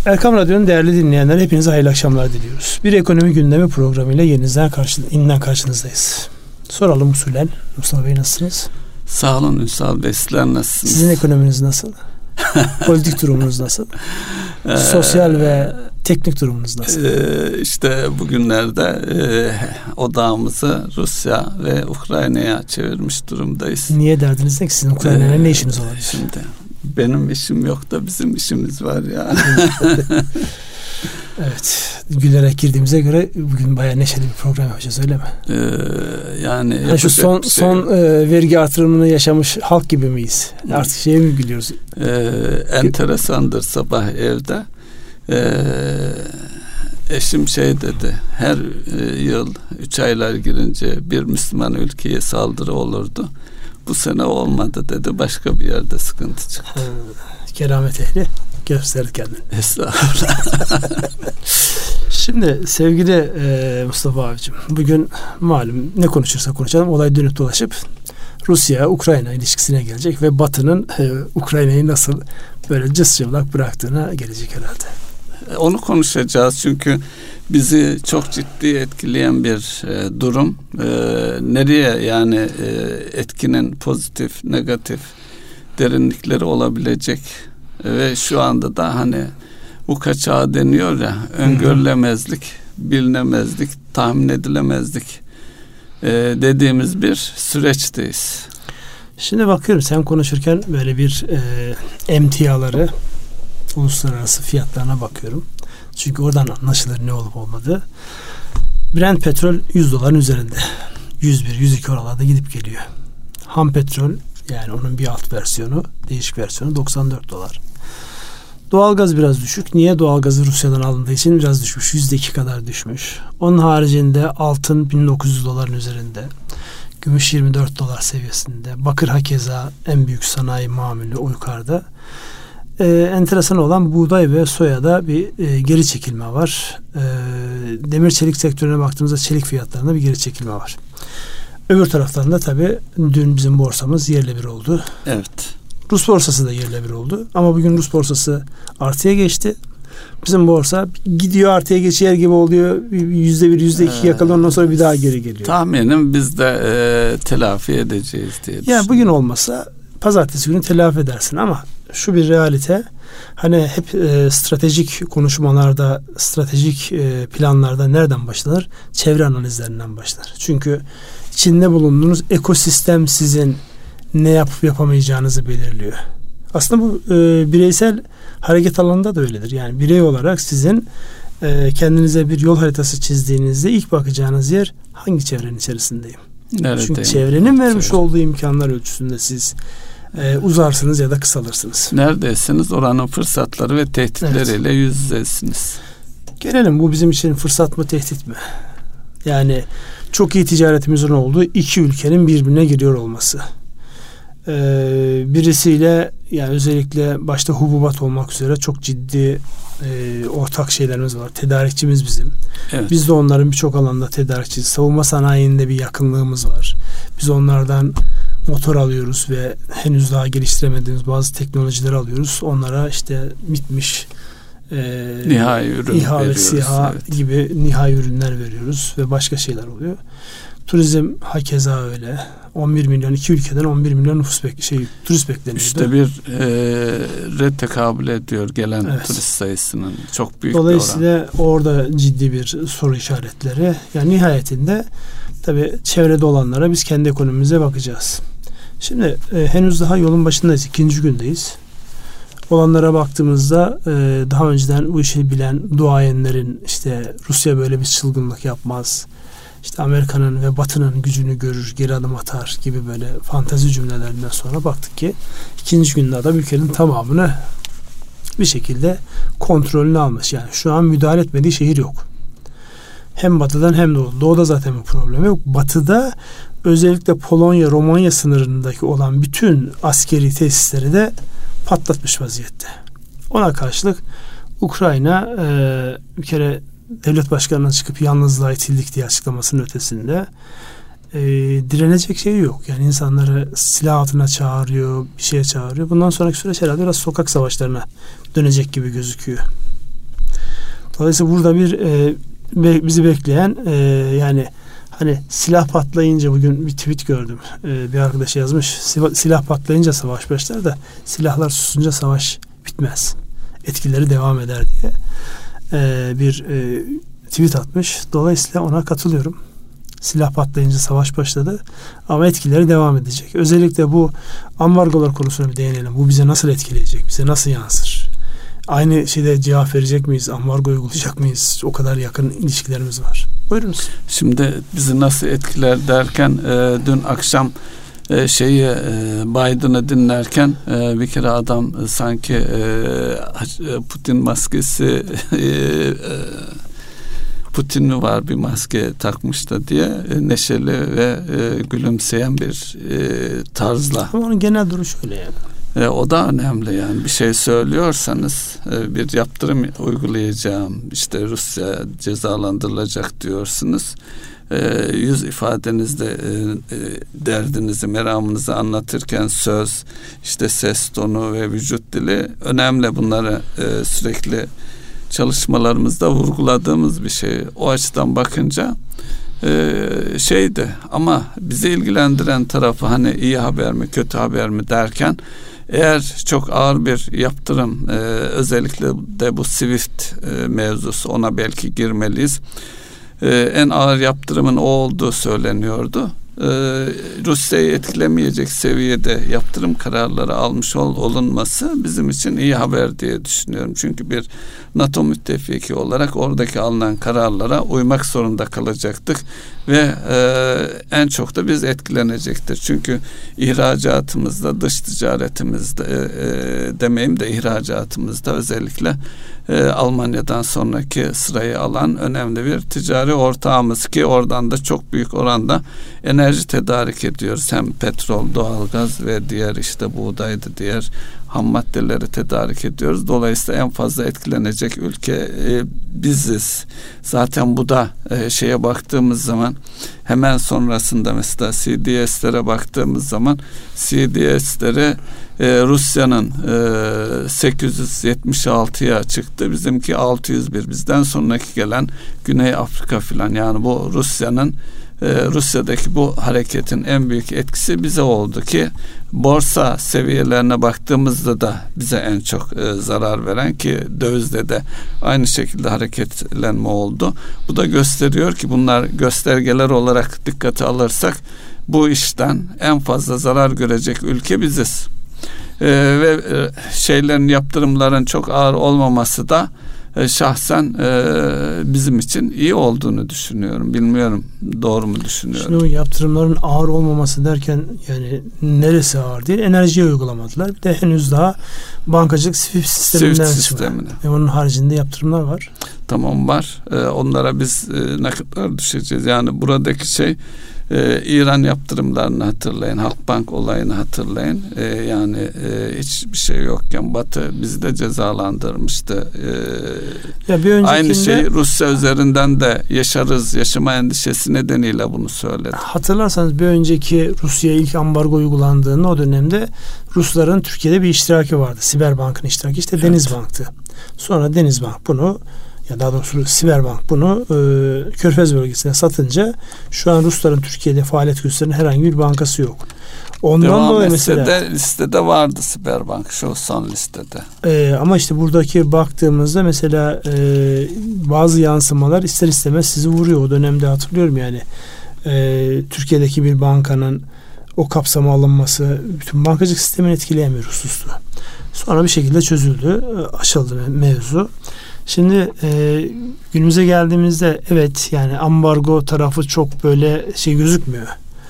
Erkam Radyo'nun değerli dinleyenler, hepinize hayırlı akşamlar diliyoruz. Bir ekonomi gündemi programıyla yeniden karşınızdayız. Soralım usulen. Mustafa Bey, nasılsınız? Sağ olun Ünsal Bey, sizler nasılsınız? Sizin ekonominiz nasıl? Politik durumunuz nasıl? Sosyal ve teknik durumunuz nasıl? İşte bugünlerde odağımızı Rusya ve Ukrayna'ya çevirmiş durumdayız. Niye derdiniz ne ki? Sizin Ukrayna'ya ne işiniz olabilir? Şimdi benim işim yok da bizim işimiz var yani. Evet. Gülerek girdiğimize göre bugün bayağı neşeli bir program yapacağız, öyle mi? Yani şu son vergi artırımını yaşamış halk gibi miyiz? Artık şeye mi gülüyoruz? Enteresandır, sabah evde eşim dedi, her yıl 3 aylar girince bir Müslüman ülkeye saldırı olurdu. Bu sene olmadı dedi. Başka bir yerde sıkıntı çıktı. Keramet ehli gösterdi kendini. Estağfurullah. Şimdi sevgili Mustafa abicim, bugün malum ne konuşursak konuşalım olay dönüp dolaşıp Rusya-Ukrayna ilişkisine gelecek ve Batı'nın Ukrayna'yı nasıl böyle cıscıvlak bıraktığına gelecek herhalde. Onu konuşacağız çünkü bizi çok ciddi etkileyen bir durum. Nereye yani etkinin pozitif, negatif derinlikleri olabilecek ve şu anda da hani bu kaçağı deniyor ya, öngörülemezlik, bilinemezlik, tahmin edilemezlik dediğimiz bir süreçteyiz. Şimdi bakıyorum sen konuşurken böyle bir emtiaları, uluslararası fiyatlarına bakıyorum. Çünkü oradan anlaşılır ne olup olmadığı. Brent petrol $100 üzerinde. 101-102 oralarda gidip geliyor. Ham petrol, yani onun bir alt versiyonu, değişik versiyonu $94. Doğalgaz biraz düşük. Niye? Doğalgazı Rusya'dan alındığı için biraz düşmüş. %2 kadar düşmüş. Onun haricinde altın $1900'ın üzerinde. Gümüş $24 seviyesinde. Bakır hakeza, en büyük sanayi mamülü o yukarıda. Enteresan olan buğday ve soyada bir geri çekilme var. Demir çelik sektörüne baktığımızda çelik fiyatlarında bir geri çekilme var. Öbür taraftan da tabii dün bizim borsamız yerle bir oldu. Evet. Rus borsası da yerle bir oldu. Ama bugün Rus borsası artıya geçti. Bizim borsa gidiyor, artıya geçer gibi oluyor. %1, %2 yakalıyor. Ondan sonra bir daha geri geliyor. Tahminim biz de telafi edeceğiz diye düşünüyorum. Yani bugün olmasa pazartesi günü telafi edersin ama şu bir realite, hani hep stratejik konuşmalarda, stratejik planlarda nereden başlanır? Çevre analizlerinden başlar. Çünkü içinde bulunduğunuz ekosistem sizin ne yapıp yapamayacağınızı belirliyor. Aslında bu bireysel hareket alanında da öyledir. Yani birey olarak sizin kendinize bir yol haritası çizdiğinizde ilk bakacağınız yer hangi çevrenin içerisindeyim? Neredeyim? Çünkü çevrenin vermiş olduğu imkanlar ölçüsünde siz uzarsınız ya da kısalırsınız. Neredesiniz? Oranın fırsatları ve tehditleriyle yüz yüzesiniz. Gelelim, bu bizim için fırsat mı, tehdit mi? Yani çok iyi ticaretimizin olduğu iki ülkenin birbirine giriyor olması. Birisiyle, yani özellikle başta hububat olmak üzere çok ciddi ortak şeylerimiz var. Tedarikçimiz bizim. Evet. Biz de onların birçok alanda tedarikçiyiz. Savunma sanayinde bir yakınlığımız var. Biz onlardan motor alıyoruz ve henüz daha geliştiremediğimiz bazı teknolojileri alıyoruz. Onlara işte bitmiş nihai ürün İHA ve veriyoruz, SİHA evet, gibi nihai ürünler veriyoruz ve başka şeyler oluyor. Turizm hakeza öyle. 11 milyon, iki ülkeden 11 milyon nüfus turist bekleniyordu. İşte bir tekabül ediyor gelen, evet, turist sayısının çok büyük. Dolayısıyla orada ciddi bir soru işaretleri. Yani nihayetinde tabii çevrede olanlara biz kendi ekonomimize bakacağız. Şimdi henüz daha yolun başındayız. 2. gündeyiz. Olanlara baktığımızda daha önceden bu işi bilen duayenlerin işte Rusya böyle bir çılgınlık yapmaz, İşte Amerika'nın ve Batı'nın gücünü görür, geri adım atar gibi böyle fantezi cümlelerinden sonra baktık ki 2. günde adam ülkenin tamamını bir şekilde kontrolünü almış. Yani şu an müdahale etmediği şehir yok. Hem Batı'dan hem Doğu'da. Doğu'da zaten bir problem yok. Batı'da özellikle Polonya, Romanya sınırındaki olan bütün askeri tesisleri de patlatmış vaziyette. Ona karşılık Ukrayna bir kere devlet başkanına çıkıp yalnızlığa itildik diye açıklamasının ötesinde direnecek şey yok. Yani insanları silah altına çağırıyor, bir şeye çağırıyor. Bundan sonraki süreç herhalde biraz sokak savaşlarına dönecek gibi gözüküyor. Dolayısıyla burada bizi bekleyen yani hani silah patlayınca, bugün bir tweet gördüm. Bir arkadaş yazmış. Silah patlayınca savaş başlar da silahlar susunca savaş bitmez. Etkileri devam eder diye bir tweet atmış. Dolayısıyla ona katılıyorum. Silah patlayınca savaş başladı ama etkileri devam edecek. Özellikle bu ambargolar konusuna bir değinelim. Bu bize nasıl etkileyecek? Bize nasıl yansır? Aynı şeyde cevap verecek miyiz? Ambargo uygulayacak mıyız? O kadar yakın ilişkilerimiz var. Buyurunuz. Şimdi bizi nasıl etkiler derken dün akşam Biden'ı dinlerken bir kere adam sanki Putin maskesi Putin mi var bir maske takmış da diye neşeli ve gülümseyen bir tarzla. Ama onun genel duruşu öyle yani. O da önemli yani. Bir şey söylüyorsanız bir yaptırım uygulayacağım, işte Rusya cezalandırılacak diyorsunuz. Yüz ifadenizde derdinizi, meramınızı anlatırken söz, işte ses tonu ve vücut dili önemli. Bunları sürekli çalışmalarımızda vurguladığımız bir şey. O açıdan bakınca ama bizi ilgilendiren tarafı hani iyi haber mi kötü haber mi derken, eğer çok ağır bir yaptırım, özellikle de bu SWIFT mevzusu, ona belki girmeliyiz. En ağır yaptırımın o olduğu söyleniyordu. Rusya'yı etkilemeyecek seviyede yaptırım kararları almış olunması bizim için iyi haber diye düşünüyorum. Çünkü bir NATO müttefiki olarak oradaki alınan kararlara uymak zorunda kalacaktık ve en çok da biz etkilenecektir. Çünkü ihracatımızda, dış ticaretimizde demeyeyim de ihracatımızda özellikle Almanya'dan sonraki sırayı alan önemli bir ticari ortağımız ki oradan da çok büyük oranda enerji tedarik ediyoruz. Hem petrol, doğalgaz ve diğer işte buğdaydı, diğer ham maddeleri tedarik ediyoruz. Dolayısıyla en fazla etkilenecek ülke biziz. Zaten bu da şeye baktığımız zaman hemen sonrasında mesela CDS'lere baktığımız zaman CDS'leri Rusya'nın 876'ya çıktı. Bizimki 601. Bizden sonraki gelen Güney Afrika filan. Yani bu Rusya'daki bu hareketin en büyük etkisi bize oldu ki borsa seviyelerine baktığımızda da bize en çok zarar veren, ki dövizde de aynı şekilde hareketlenme oldu. Bu da gösteriyor ki bunlar göstergeler olarak dikkate alırsak bu işten en fazla zarar görecek ülke biziz. Ve yaptırımların çok ağır olmaması da şahsen bizim için iyi olduğunu düşünüyorum. Bilmiyorum, doğru mu düşünüyorum? Şimdi o yaptırımların ağır olmaması derken yani neresi ağır değil? Enerjiye uygulamadılar. Bir de henüz daha bankacılık SWIFT sisteminden çıkmadı. Onun haricinde yaptırımlar var. Tamam, var. Onlara biz ne kadar düşeceğiz? Yani buradaki İran yaptırımlarını hatırlayın, Halkbank olayını hatırlayın. Hiçbir şey yokken Batı bizi de cezalandırmıştı. Aynı şey Rusya üzerinden de yaşama endişesi nedeniyle bunu söyledi. Hatırlarsanız bir önceki Rusya'ya ilk ambargo uygulandığında o dönemde Rusların Türkiye'de bir iştiraki vardı. Siberbank'ın iştiraki, işte evet. Denizbank'tı. Sonra Denizbank bunu, ya daha doğrusu Siberbank bunu Körfez bölgesine satınca şu an Rusların Türkiye'de faaliyet gösteren herhangi bir bankası yok. Ondan dolayı mesela listede vardı Siberbank, şu son listede. Ama işte buradaki baktığımızda mesela bazı yansımalar ister istemez sizi vuruyor. O dönemde hatırlıyorum yani Türkiye'deki bir bankanın o kapsama alınması bütün bankacılık sistemini etkileyen bir husustu. Sonra bir şekilde çözüldü, aşıldı mevzu. Şimdi günümüze geldiğimizde evet yani ambargo tarafı çok böyle gözükmüyor.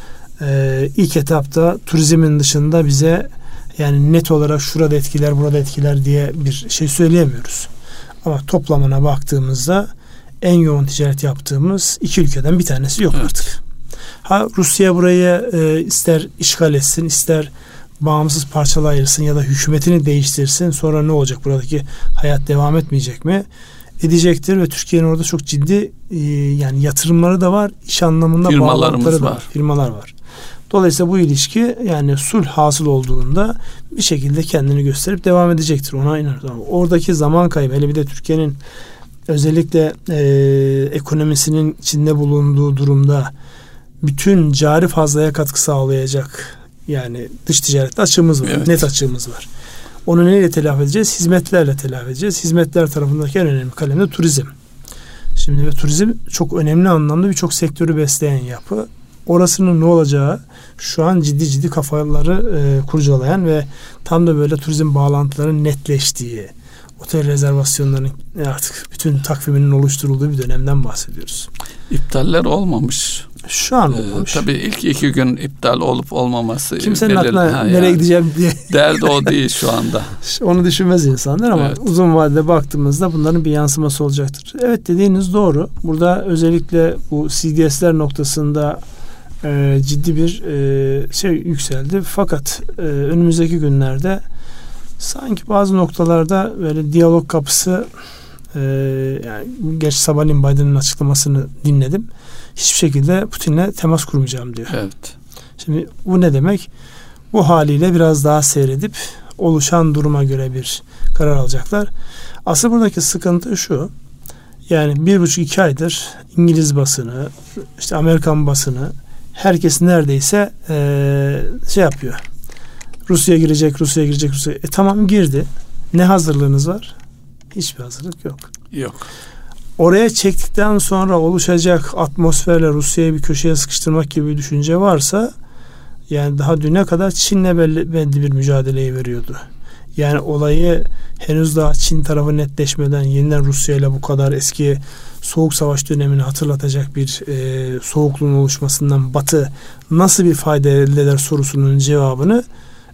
İlk etapta turizmin dışında bize yani net olarak şurada etkiler, burada etkiler diye bir şey söyleyemiyoruz. Ama toplamına baktığımızda en yoğun ticaret yaptığımız iki ülkeden bir tanesi yok artık. Rusya burayı ister işgal etsin, ister bağımsız parçalar ayırsın ya da hükümetini değiştirsin. Sonra ne olacak? Buradaki hayat devam etmeyecek mi? Edecektir ve Türkiye'nin orada çok ciddi yani yatırımları da var. İş anlamında bağlantıları da var. Firmalar var. Dolayısıyla bu ilişki yani sulh hasıl olduğunda bir şekilde kendini gösterip devam edecektir. Ona inanıyorum. Oradaki zaman kaybı, hele bir de Türkiye'nin özellikle ekonomisinin içinde bulunduğu durumda bütün cari fazlaya katkı sağlayacak, yani dış ticarette açığımız var. Evet. Net açığımız var. Onu neyle telafi edeceğiz? Hizmetlerle telafi edeceğiz. Hizmetler tarafındaki en önemli kalem de turizm. Şimdi ve turizm çok önemli anlamda birçok sektörü besleyen yapı. Orasının ne olacağı şu an ciddi kafaları kurcalayan ve tam da böyle turizm bağlantılarının netleştiği, otel rezervasyonlarının artık bütün takviminin oluşturulduğu bir dönemden bahsediyoruz. İptaller olmamış. Şu an olmamış. Tabii ilk 2 gün iptal olup olmaması. Kimsenin aklına nereye gideceğim diye. Derdi o değil şu anda. Onu düşünmez insanlar ama evet, uzun vadede baktığımızda bunların bir yansıması olacaktır. Evet, dediğiniz doğru. Burada özellikle bu CDS'ler noktasında ciddi bir şey yükseldi. Fakat önümüzdeki günlerde sanki bazı noktalarda böyle diyalog kapısı, yani geç sabahleyin Biden'ın açıklamasını dinledim. Hiçbir şekilde Putin'le temas kurmayacağım diyor. Evet. Şimdi bu ne demek? Bu haliyle biraz daha seyredip oluşan duruma göre bir karar alacaklar. Asıl buradaki sıkıntı şu. Yani 1,5-2 aydır İngiliz basını, işte Amerikan basını, herkes neredeyse şey yapıyor. Rusya girecek. Tamam, girdi. Ne hazırlığınız var? Hiçbir hazırlık yok. Yok. Oraya çektikten sonra oluşacak atmosferle Rusya'yı bir köşeye sıkıştırmak gibi bir düşünce varsa, yani daha düne kadar Çin'le belli bir mücadeleyi veriyordu. Yani olayı henüz daha Çin tarafı netleşmeden yeniden Rusya ile bu kadar eski Soğuk Savaş dönemini hatırlatacak bir soğukluğun oluşmasından Batı nasıl bir fayda elde eder sorusunun cevabını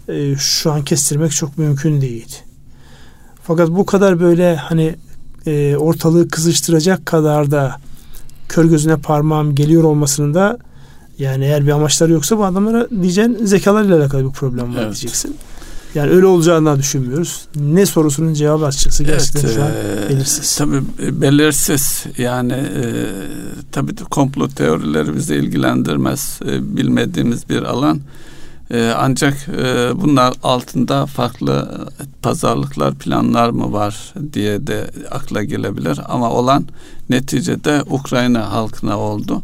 şu an kestirmek çok mümkün değil. Fakat bu kadar böyle hani ortalığı kızıştıracak kadar da kör gözüne parmağım geliyor olmasının da, yani eğer bir amaçları yoksa bu adamlara diyeceksin zekalarıyla alakalı bir problem var, evet, diyeceksin. Yani öyle olacağını düşünmüyoruz. Ne sorusunun cevabı açıkçası gerçekten şu an belirsiz. Tabii belirsiz. Yani tabii komplo teorileri bizi ilgilendirmez. Bilmediğimiz bir alan. Ancak bunlar altında farklı pazarlıklar, planlar mı var diye de akla gelebilir. Ama olan neticede Ukrayna halkına oldu.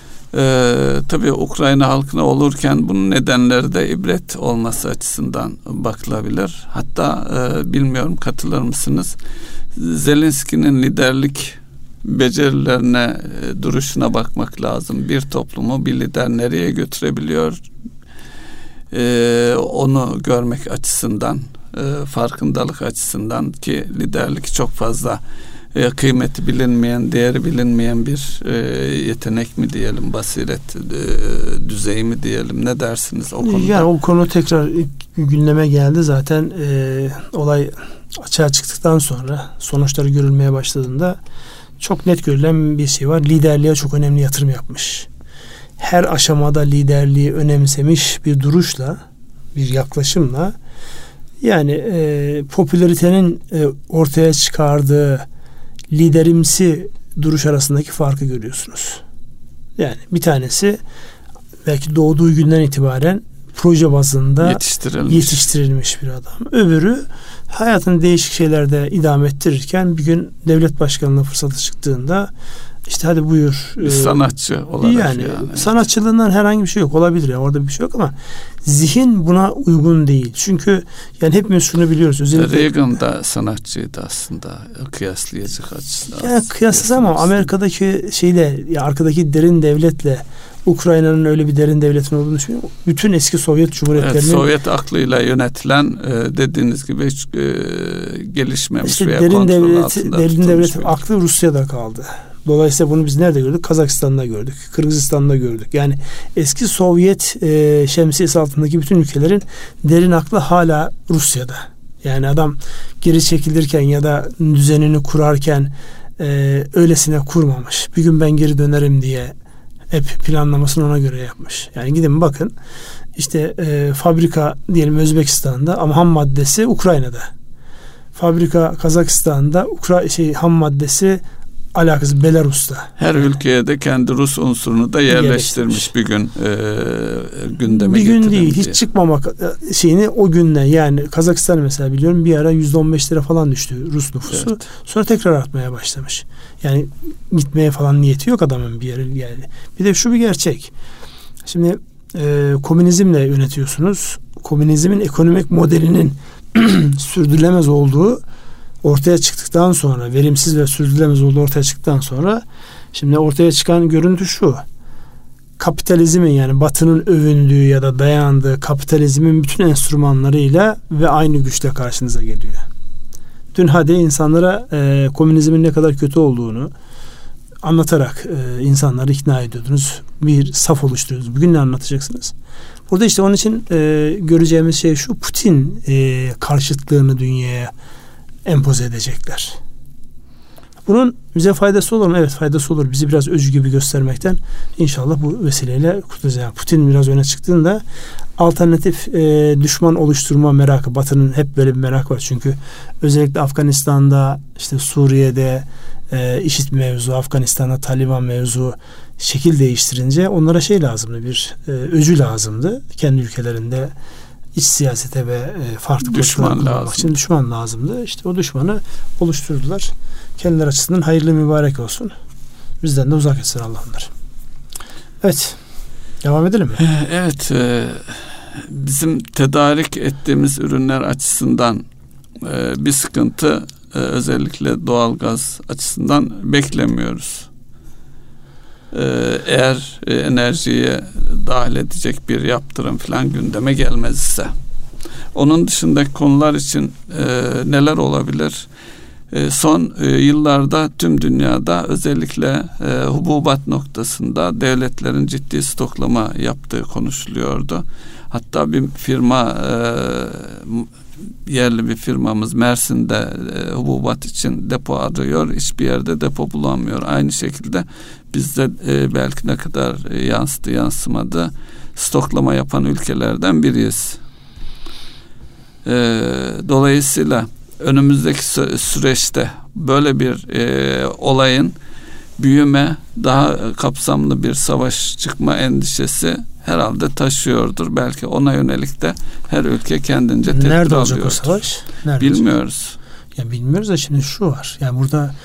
Tabii Ukrayna halkına olurken bunun nedenleri de ibret olması açısından bakılabilir. Hatta bilmiyorum, katılır mısınız? Zelenski'nin liderlik becerilerine, duruşuna bakmak lazım. Bir toplumu bir lider nereye götürebiliyor? Onu görmek açısından, farkındalık açısından, ki liderlik çok fazla kıymeti bilinmeyen, değeri bilinmeyen bir yetenek mi diyelim, basiret düzeyi mi diyelim, ne dersiniz o konuda? Yani o konu tekrar gündeme geldi zaten. Olay açığa çıktıktan sonra, sonuçları görülmeye başladığında çok net görülen bir şey var. Liderliğe çok önemli yatırım yapmış. Her aşamada liderliği önemsemiş bir duruşla, bir yaklaşımla, yani popülaritenin ortaya çıkardığı liderimsi duruş arasındaki farkı görüyorsunuz. Yani bir tanesi belki doğduğu günden itibaren proje bazında yetiştirilmiş bir adam. Öbürü hayatını değişik şeylerde idame ettirirken bir gün devlet başkanlığına fırsatı çıktığında işte hadi buyur. Sanatçı olarak yani. Sanatçılığından herhangi bir şey yok. Olabilir ya, orada bir şey yok ama zihin buna uygun değil. Çünkü yani hepimiz şunu biliyoruz. Özellikle Reagan da sanatçıydı aslında. Kıyaslayacak açısından. Yani kıyasız ama Amerika'daki şeyle, ya arkadaki derin devletle Ukrayna'nın öyle bir derin devletin olduğunu düşünüyorum. Bütün eski Sovyet Cumhuriyetlerinin, evet, Sovyet aklıyla yönetilen dediğiniz gibi hiç gelişmemiş işte veya derin derin devlet aklı Rusya'da kaldı. Dolayısıyla bunu biz nerede gördük? Kazakistan'da gördük. Kırgızistan'da gördük. Yani eski Sovyet şemsiyesi altındaki bütün ülkelerin derin aklı hala Rusya'da. Yani adam geri çekilirken ya da düzenini kurarken öylesine kurmamış. Bir gün ben geri dönerim diye hep planlamasını ona göre yapmış. Yani gidin bakın, işte fabrika diyelim Özbekistan'da ama ham maddesi Ukrayna'da. Fabrika Kazakistan'da ham maddesi alakası Belarus'ta. Her ülkeye de kendi Rus unsurunu da yerleştirmiş bir gün gündeme bir gün değil, diye. hiç çıkmamak şeyini o günden, yani Kazakistan mesela biliyorum bir ara %15 falan düştü Rus nüfusu. Evet. Sonra tekrar artmaya başlamış. Yani gitmeye falan niyeti yok adamın bir yere yani. Bir de şu bir gerçek. Şimdi komünizmle yönetiyorsunuz. Komünizmin ekonomik modelinin sürdürülemez olduğu ortaya çıktıktan sonra, verimsiz ve sürdürülemez olduğu ortaya çıktıktan sonra, şimdi ortaya çıkan görüntü şu: kapitalizmin, yani Batı'nın övündüğü ya da dayandığı kapitalizmin bütün enstrümanlarıyla ve aynı güçle karşınıza geliyor. Dün hadi insanlara komünizmin ne kadar kötü olduğunu anlatarak insanları ikna ediyordunuz. Bir saf oluşturuyordunuz. Bugün ne anlatacaksınız? Burada işte onun için göreceğimiz şey şu: Putin karşıtlığını dünyaya empoze edecekler. Bunun bize faydası olur mu? Evet, faydası olur. Bizi biraz öcü gibi göstermekten inşallah bu vesileyle kurtulacağız. Putin biraz öne çıktığında alternatif düşman oluşturma merakı, Batı'nın hep böyle bir merakı var. Çünkü özellikle Afganistan'da, işte Suriye'de IŞİD mevzu, Afganistan'da Taliban mevzu şekil değiştirince onlara şey lazımdı, bir öcü lazımdı. Kendi ülkelerinde iç siyasete ve farklı düşman lazım için düşman lazımdı. İşte o düşmanı oluşturdular. Kendileri açısından hayırlı mübarek olsun. Bizden de uzak etsin Allah onları. Evet. Devam edelim mi? Evet. Bizim tedarik ettiğimiz ürünler açısından bir sıkıntı, özellikle doğalgaz açısından beklemiyoruz. Eğer enerjiye dahil edecek bir yaptırım falan gündeme gelmez ise. Onun dışındaki konular için neler olabilir? Son yıllarda tüm dünyada özellikle hububat noktasında devletlerin ciddi stoklama yaptığı konuşuluyordu. Hatta bir firma, yerli bir firmamız Mersin'de hububat için depo arıyor. Hiçbir yerde depo bulamıyor. Aynı şekilde bizde belki ne kadar yansıdı yansımadı, stoklama yapan ülkelerden biriyiz. Dolayısıyla önümüzdeki süreçte böyle bir olayın büyüme, daha kapsamlı bir savaş çıkma endişesi herhalde taşıyordur. Belki ona yönelik de her ülke kendince tedbir alıyordur. Nerede olacak o savaş? Nerede bilmiyoruz. Olacak? Ya bilmiyoruz da şimdi şu var. Yani burada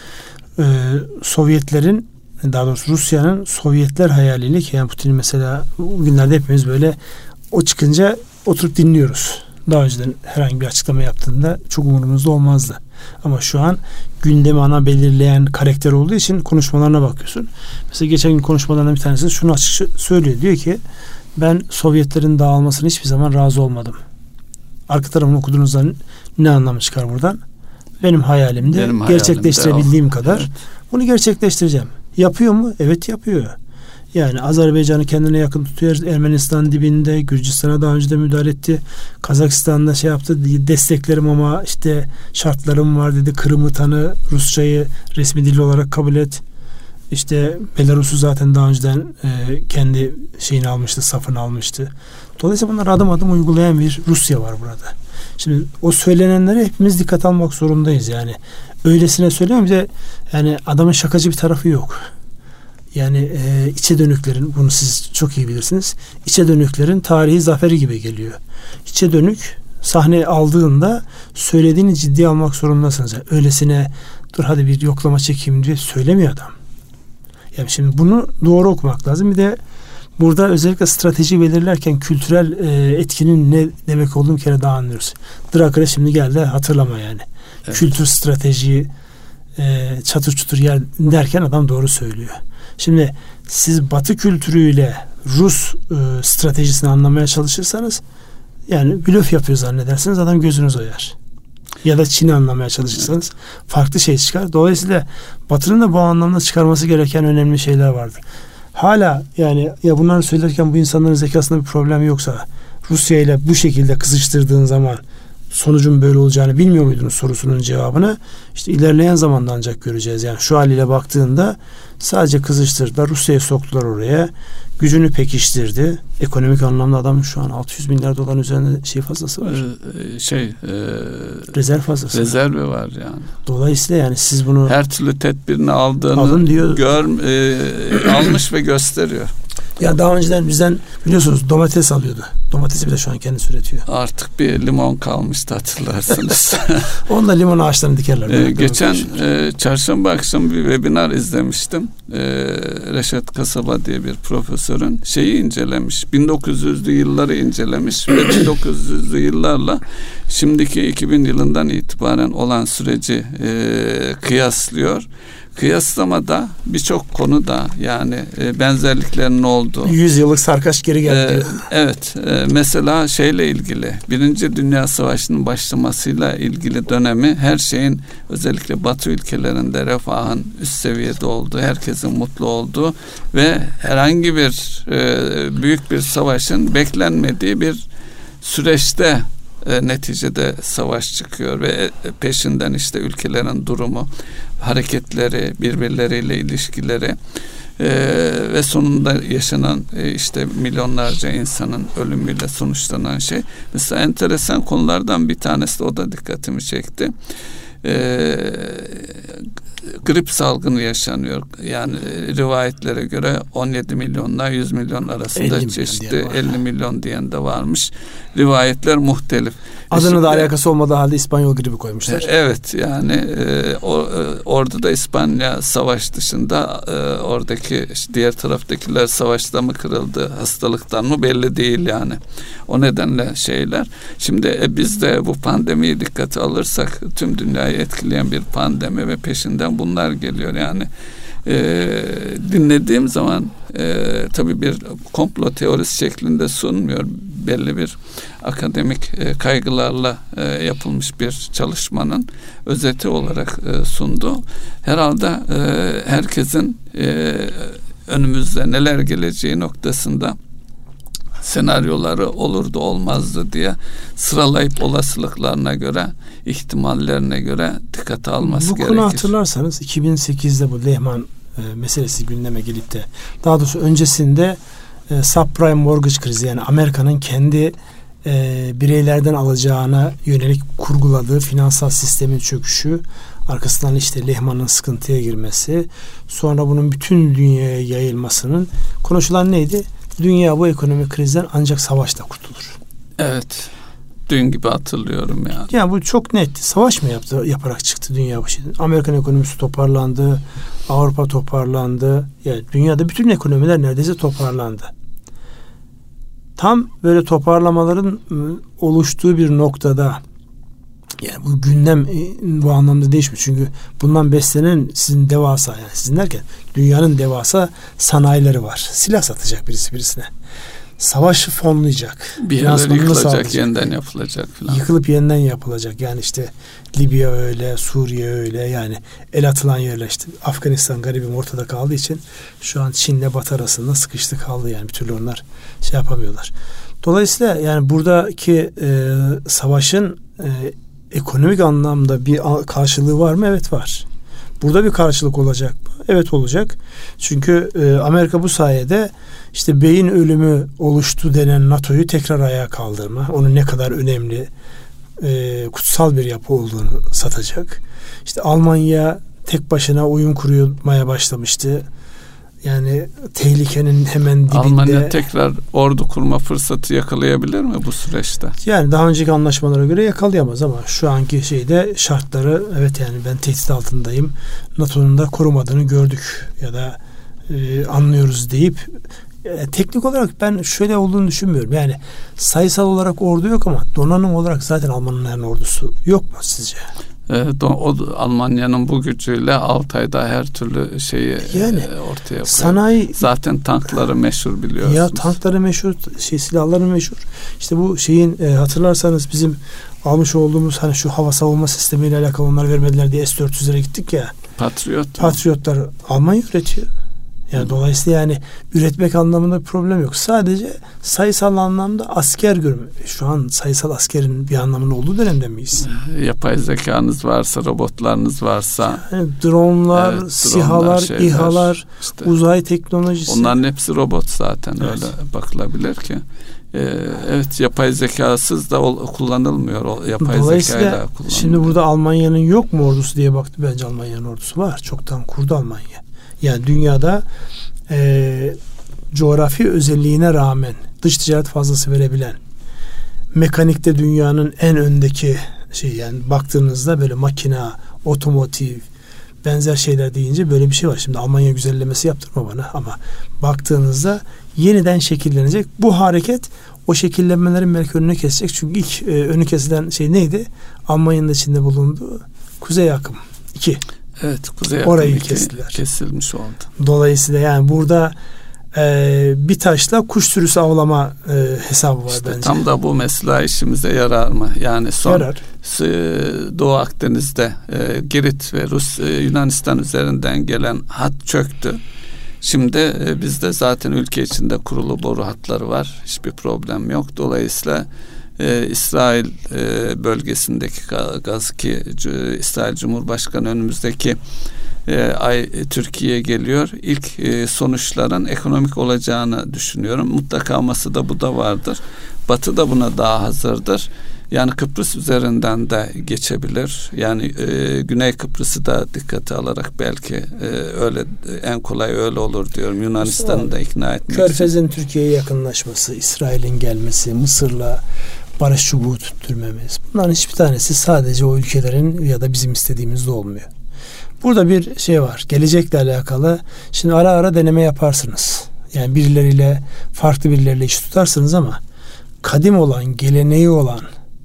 Sovyetlerin, daha doğrusu Rusya'nın Sovyetler hayaliyle, ki yani Putin mesela bugünlerde hepimiz böyle o çıkınca oturup dinliyoruz. Daha önceden herhangi bir açıklama yaptığında çok umurumuzda olmazdı. Ama şu an gündemi ana belirleyen karakter olduğu için konuşmalarına bakıyorsun. Mesela geçen gün konuşmalarından bir tanesi şunu açıkça söylüyor. Diyor ki ben Sovyetlerin dağılmasına hiçbir zaman razı olmadım. Arka tarafını okuduğunuzda ne anlamı çıkar buradan? Benim hayalimde gerçekleştirebildiğim kadar bunu gerçekleştireceğim. Yapıyor mu? Evet, yapıyor. Yani Azerbaycan'ı kendine yakın tutuyor. Ermenistan dibinde, Gürcistan'a daha önce de müdahale etti. Kazakistan'da şey yaptı. Desteklerim ama işte şartlarım var dedi. Kırım'ı tanı, Rusçayı resmi dil olarak kabul et. İşte Belarus'u zaten daha önceden kendi şeyini almıştı, safını almıştı. Dolayısıyla bunlar adım adım uygulayan bir Rusya var burada. Şimdi o söylenenlere hepimiz dikkat almak zorundayız yani. Öylesine söylüyorum, bir de yani adamın şakacı bir tarafı yok. Yani içe dönüklerin, bunu siz çok iyi bilirsiniz, İçe dönüklerin tarihi zaferi gibi geliyor. İçe dönük sahne aldığında söylediğini ciddiye almak zorundasınız. Yani öylesine dur hadi bir yoklama çekeyim diye söylemiyor adam. Yani şimdi bunu doğru okumak lazım. Bir de burada özellikle strateji belirlerken kültürel etkinin ne demek olduğunu bir kere daha anlıyoruz. Drakre şimdi geldi, hatırlama yani. Evet. Kültür, strateji, çatır çutur yer derken adam doğru söylüyor. Şimdi siz Batı kültürüyle Rus stratejisini anlamaya çalışırsanız yani blöf yapıyor zannedersiniz, adam gözünüz oyar. Ya da Çin'i anlamaya çalışırsanız farklı şey çıkar. Dolayısıyla Batı'nın da bu anlamda çıkarması gereken önemli şeyler vardır. Hala yani ya bunları söylerken bu insanların zekasında bir problem yoksa, Rusya ile bu şekilde kızıştırdığın zaman sonucun böyle olacağını bilmiyor muydunuz sorusunun cevabını işte ilerleyen zamanda ancak göreceğiz. Yani şu haliyle baktığında sadece kızıştırdılar. Rusya'yı soktular oraya. Gücünü pekiştirdi. Ekonomik anlamda adamın şu an 600 milyar doların üzerinde fazlası var. Rezerv fazlası. Rezervi var yani. Dolayısıyla yani siz bunu her türlü tedbirini aldığını diyor. Almış ve gösteriyor. Ya daha önceden bizden biliyorsunuz domates alıyordu. Domatesi bile şu an kendisi üretiyor. Artık bir limon kalmıştı hatırlarsınız. Onda limon ağaçlarını dikerler. Geçen çarşamba akşamı bir webinar izlemiştim. Reşat Kasaba diye bir profesörün incelemiş. 1900'lü yılları incelemiş ve 1900'lü yıllarla şimdiki 2000 yılından itibaren olan süreci kıyaslıyor. Kıyaslamada birçok konuda yani benzerliklerin olduğu. 100 yıllık sarkaç geri geldi. Evet. Mesela şeyle ilgili Birinci Dünya Savaşı'nın başlamasıyla ilgili dönemi her şeyin özellikle Batı ülkelerinde refahın üst seviyede olduğu, herkesin mutlu olduğu ve herhangi bir büyük bir savaşın beklenmediği bir süreçte neticede savaş çıkıyor ve peşinden işte ülkelerin durumu, hareketleri, birbirleriyle ilişkileri ve sonunda yaşanan işte milyonlarca insanın ölümüyle sonuçlanan şey. Mesela enteresan konulardan bir tanesi de o da dikkatimi çekti. Grip salgını yaşanıyor. Yani rivayetlere göre 17 milyonla 100 milyon arasında çeşitli 50 milyon diyen de varmış. Rivayetler muhtelif. Adını da alakası olmadığı halde İspanyol gribi koymuşlar. Evet yani orada da İspanya savaş dışında oradaki diğer taraftakiler savaşta mı kırıldı, hastalıktan mı belli değil yani. O nedenle şeyler. Şimdi biz de bu pandemiyi dikkate alırsak tüm dünyayı etkileyen bir pandemi ve peşinden bunlar geliyor yani. Dinlediğim zaman tabii bir komplo teorisi şeklinde sunmuyor. Belli bir akademik kaygılarla yapılmış bir çalışmanın özeti olarak sundu. Herhalde herkesin önümüzde neler geleceği noktasında senaryoları olurdu olmazdı diye sıralayıp olasılıklarına göre, ihtimallerine göre dikkate alması gerekir. Bu konu hatırlarsanız 2008'de bu Lehman meselesi gündeme gelip de daha doğrusu öncesinde subprime mortgage krizi yani Amerika'nın kendi bireylerden alacağına yönelik kurguladığı finansal sistemin çöküşü, arkasından işte Lehman'ın sıkıntıya girmesi, sonra bunun bütün dünyaya yayılmasının konuşulan neydi? Dünya bu ekonomik krizden ancak savaşla kurtulur. Evet. Dün gibi hatırlıyorum yani. Yani bu çok net. Savaş mı yaparak çıktı dünya başı? Amerikan ekonomisi toparlandı. Avrupa toparlandı. Yani dünyada bütün ekonomiler neredeyse toparlandı. Tam böyle toparlamaların oluştuğu bir noktada yani bu gündem bu anlamda değişmiyor. Çünkü bundan beslenen sizin devasa yani sizin derken dünyanın devasa sanayileri var. Silah satacak birisi birisine. Savaşı fonlayacak. Bir yerler yıkılacak, yeniden yapılacak falan. Yıkılıp yeniden yapılacak. Yani işte Libya öyle, Suriye öyle yani el atılan yerler işte Afganistan garibim ortada kaldığı için şu an Çin'le Batı arasında sıkıştı kaldı yani bir türlü onlar yapamıyorlar. Dolayısıyla yani buradaki savaşın ekonomik anlamda bir karşılığı var mı? Evet var. Burada bir karşılık olacak mı? Evet olacak. Çünkü Amerika bu sayede işte beyin ölümü oluştu denen NATO'yu tekrar ayağa kaldırma, onun ne kadar önemli, kutsal bir yapı olduğunu satacak. İşte Almanya tek başına oyun kurmaya başlamıştı. Yani tehlikenin hemen dibinde. Almanya tekrar ordu kurma fırsatı yakalayabilir mi bu süreçte? Yani daha önceki anlaşmalara göre yakalayamaz ama şu anki şeyde şartları evet yani ben tehdit altındayım. NATO'nun da korumadığını gördük ya da anlıyoruz deyip teknik olarak ben şöyle olduğunu düşünmüyorum. Yani sayısal olarak ordu yok ama donanım olarak zaten Almanların ordusu yok mu sizce? O Almanya'nın bu gücüyle Altay'da her türlü şeyi yani, ortaya koyuyor. Sanayi, zaten tankları meşhur biliyorsunuz. Ya tankları meşhur, silahları meşhur. İşte bu şeyin hatırlarsanız bizim almış olduğumuz hani şu hava savunma sistemiyle alakalı onlar vermediler diye S-400'lere gittik ya. Patriot. Patriotlar Almanya üretiyor. Yani dolayısıyla yani üretmek anlamında bir problem yok. Sadece sayısal anlamda asker görme. Şu an sayısal askerin bir anlamının olduğu dönemde miyiz? Yapay zekanız varsa, robotlarınız varsa, yani dronlar, evet, SİHA'lar, İHA'lar, işte, uzay teknolojisi. Onların hepsi robot zaten, evet. Öyle bakılabilir ki. Evet, yapay zekasız da kullanılmıyor. O yapay zekayla kullanılıyor. Şimdi burada Almanya'nın yok mu ordusu diye baktı. Bence Almanya'nın ordusu var. Çoktan kurdu Almanya. Yani dünyada coğrafi özelliğine rağmen dış ticaret fazlası verebilen, mekanikte dünyanın en öndeki şey, yani baktığınızda böyle makina, otomotiv, benzer şeyler deyince böyle bir şey var. Şimdi Almanya güzellemesi yaptırma bana, ama baktığınızda yeniden şekillenecek. Bu hareket o şekillenmelerin belki önüne kesecek. Çünkü ilk önü kesilen şey neydi? Almanya'nın içinde bulunduğu Kuzey Akım 2. Evet, Kuzey Akım orayı 2 kestiler. Kesilmiş oldu. Dolayısıyla yani burada bir taşla kuş sürüsü avlama hesabı var işte bence. Tam da bu mesela işimize yarar mı? Yani son yarar. Doğu Akdeniz'de Girit ve Yunanistan üzerinden gelen hat çöktü. Şimdi bizde zaten ülke içinde kurulu boru hatları var. Hiçbir problem yok. Dolayısıyla İsrail bölgesindeki gaz, ki İsrail Cumhurbaşkanı önümüzdeki ay Türkiye'ye geliyor. İlk sonuçların ekonomik olacağını düşünüyorum. Mutlaka masada bu da vardır. Batı da buna daha hazırdır. Yani Kıbrıs üzerinden de geçebilir. Yani Güney Kıbrıs'ı da dikkate alarak belki öyle en kolay öyle olur diyorum. Yunanistan'ı da ikna etmek için. Körfez'in Türkiye'ye yakınlaşması, İsrail'in gelmesi, Mısır'la barış çubuğu tüttürmemiz. Bunların hiçbir tanesi sadece o ülkelerin ya da bizim istediğimizde olmuyor. Burada bir şey var. Gelecekle alakalı. Şimdi ara ara deneme yaparsınız. Yani birileriyle, farklı birileriyle iş tutarsınız ama kadim olan, geleneği olan,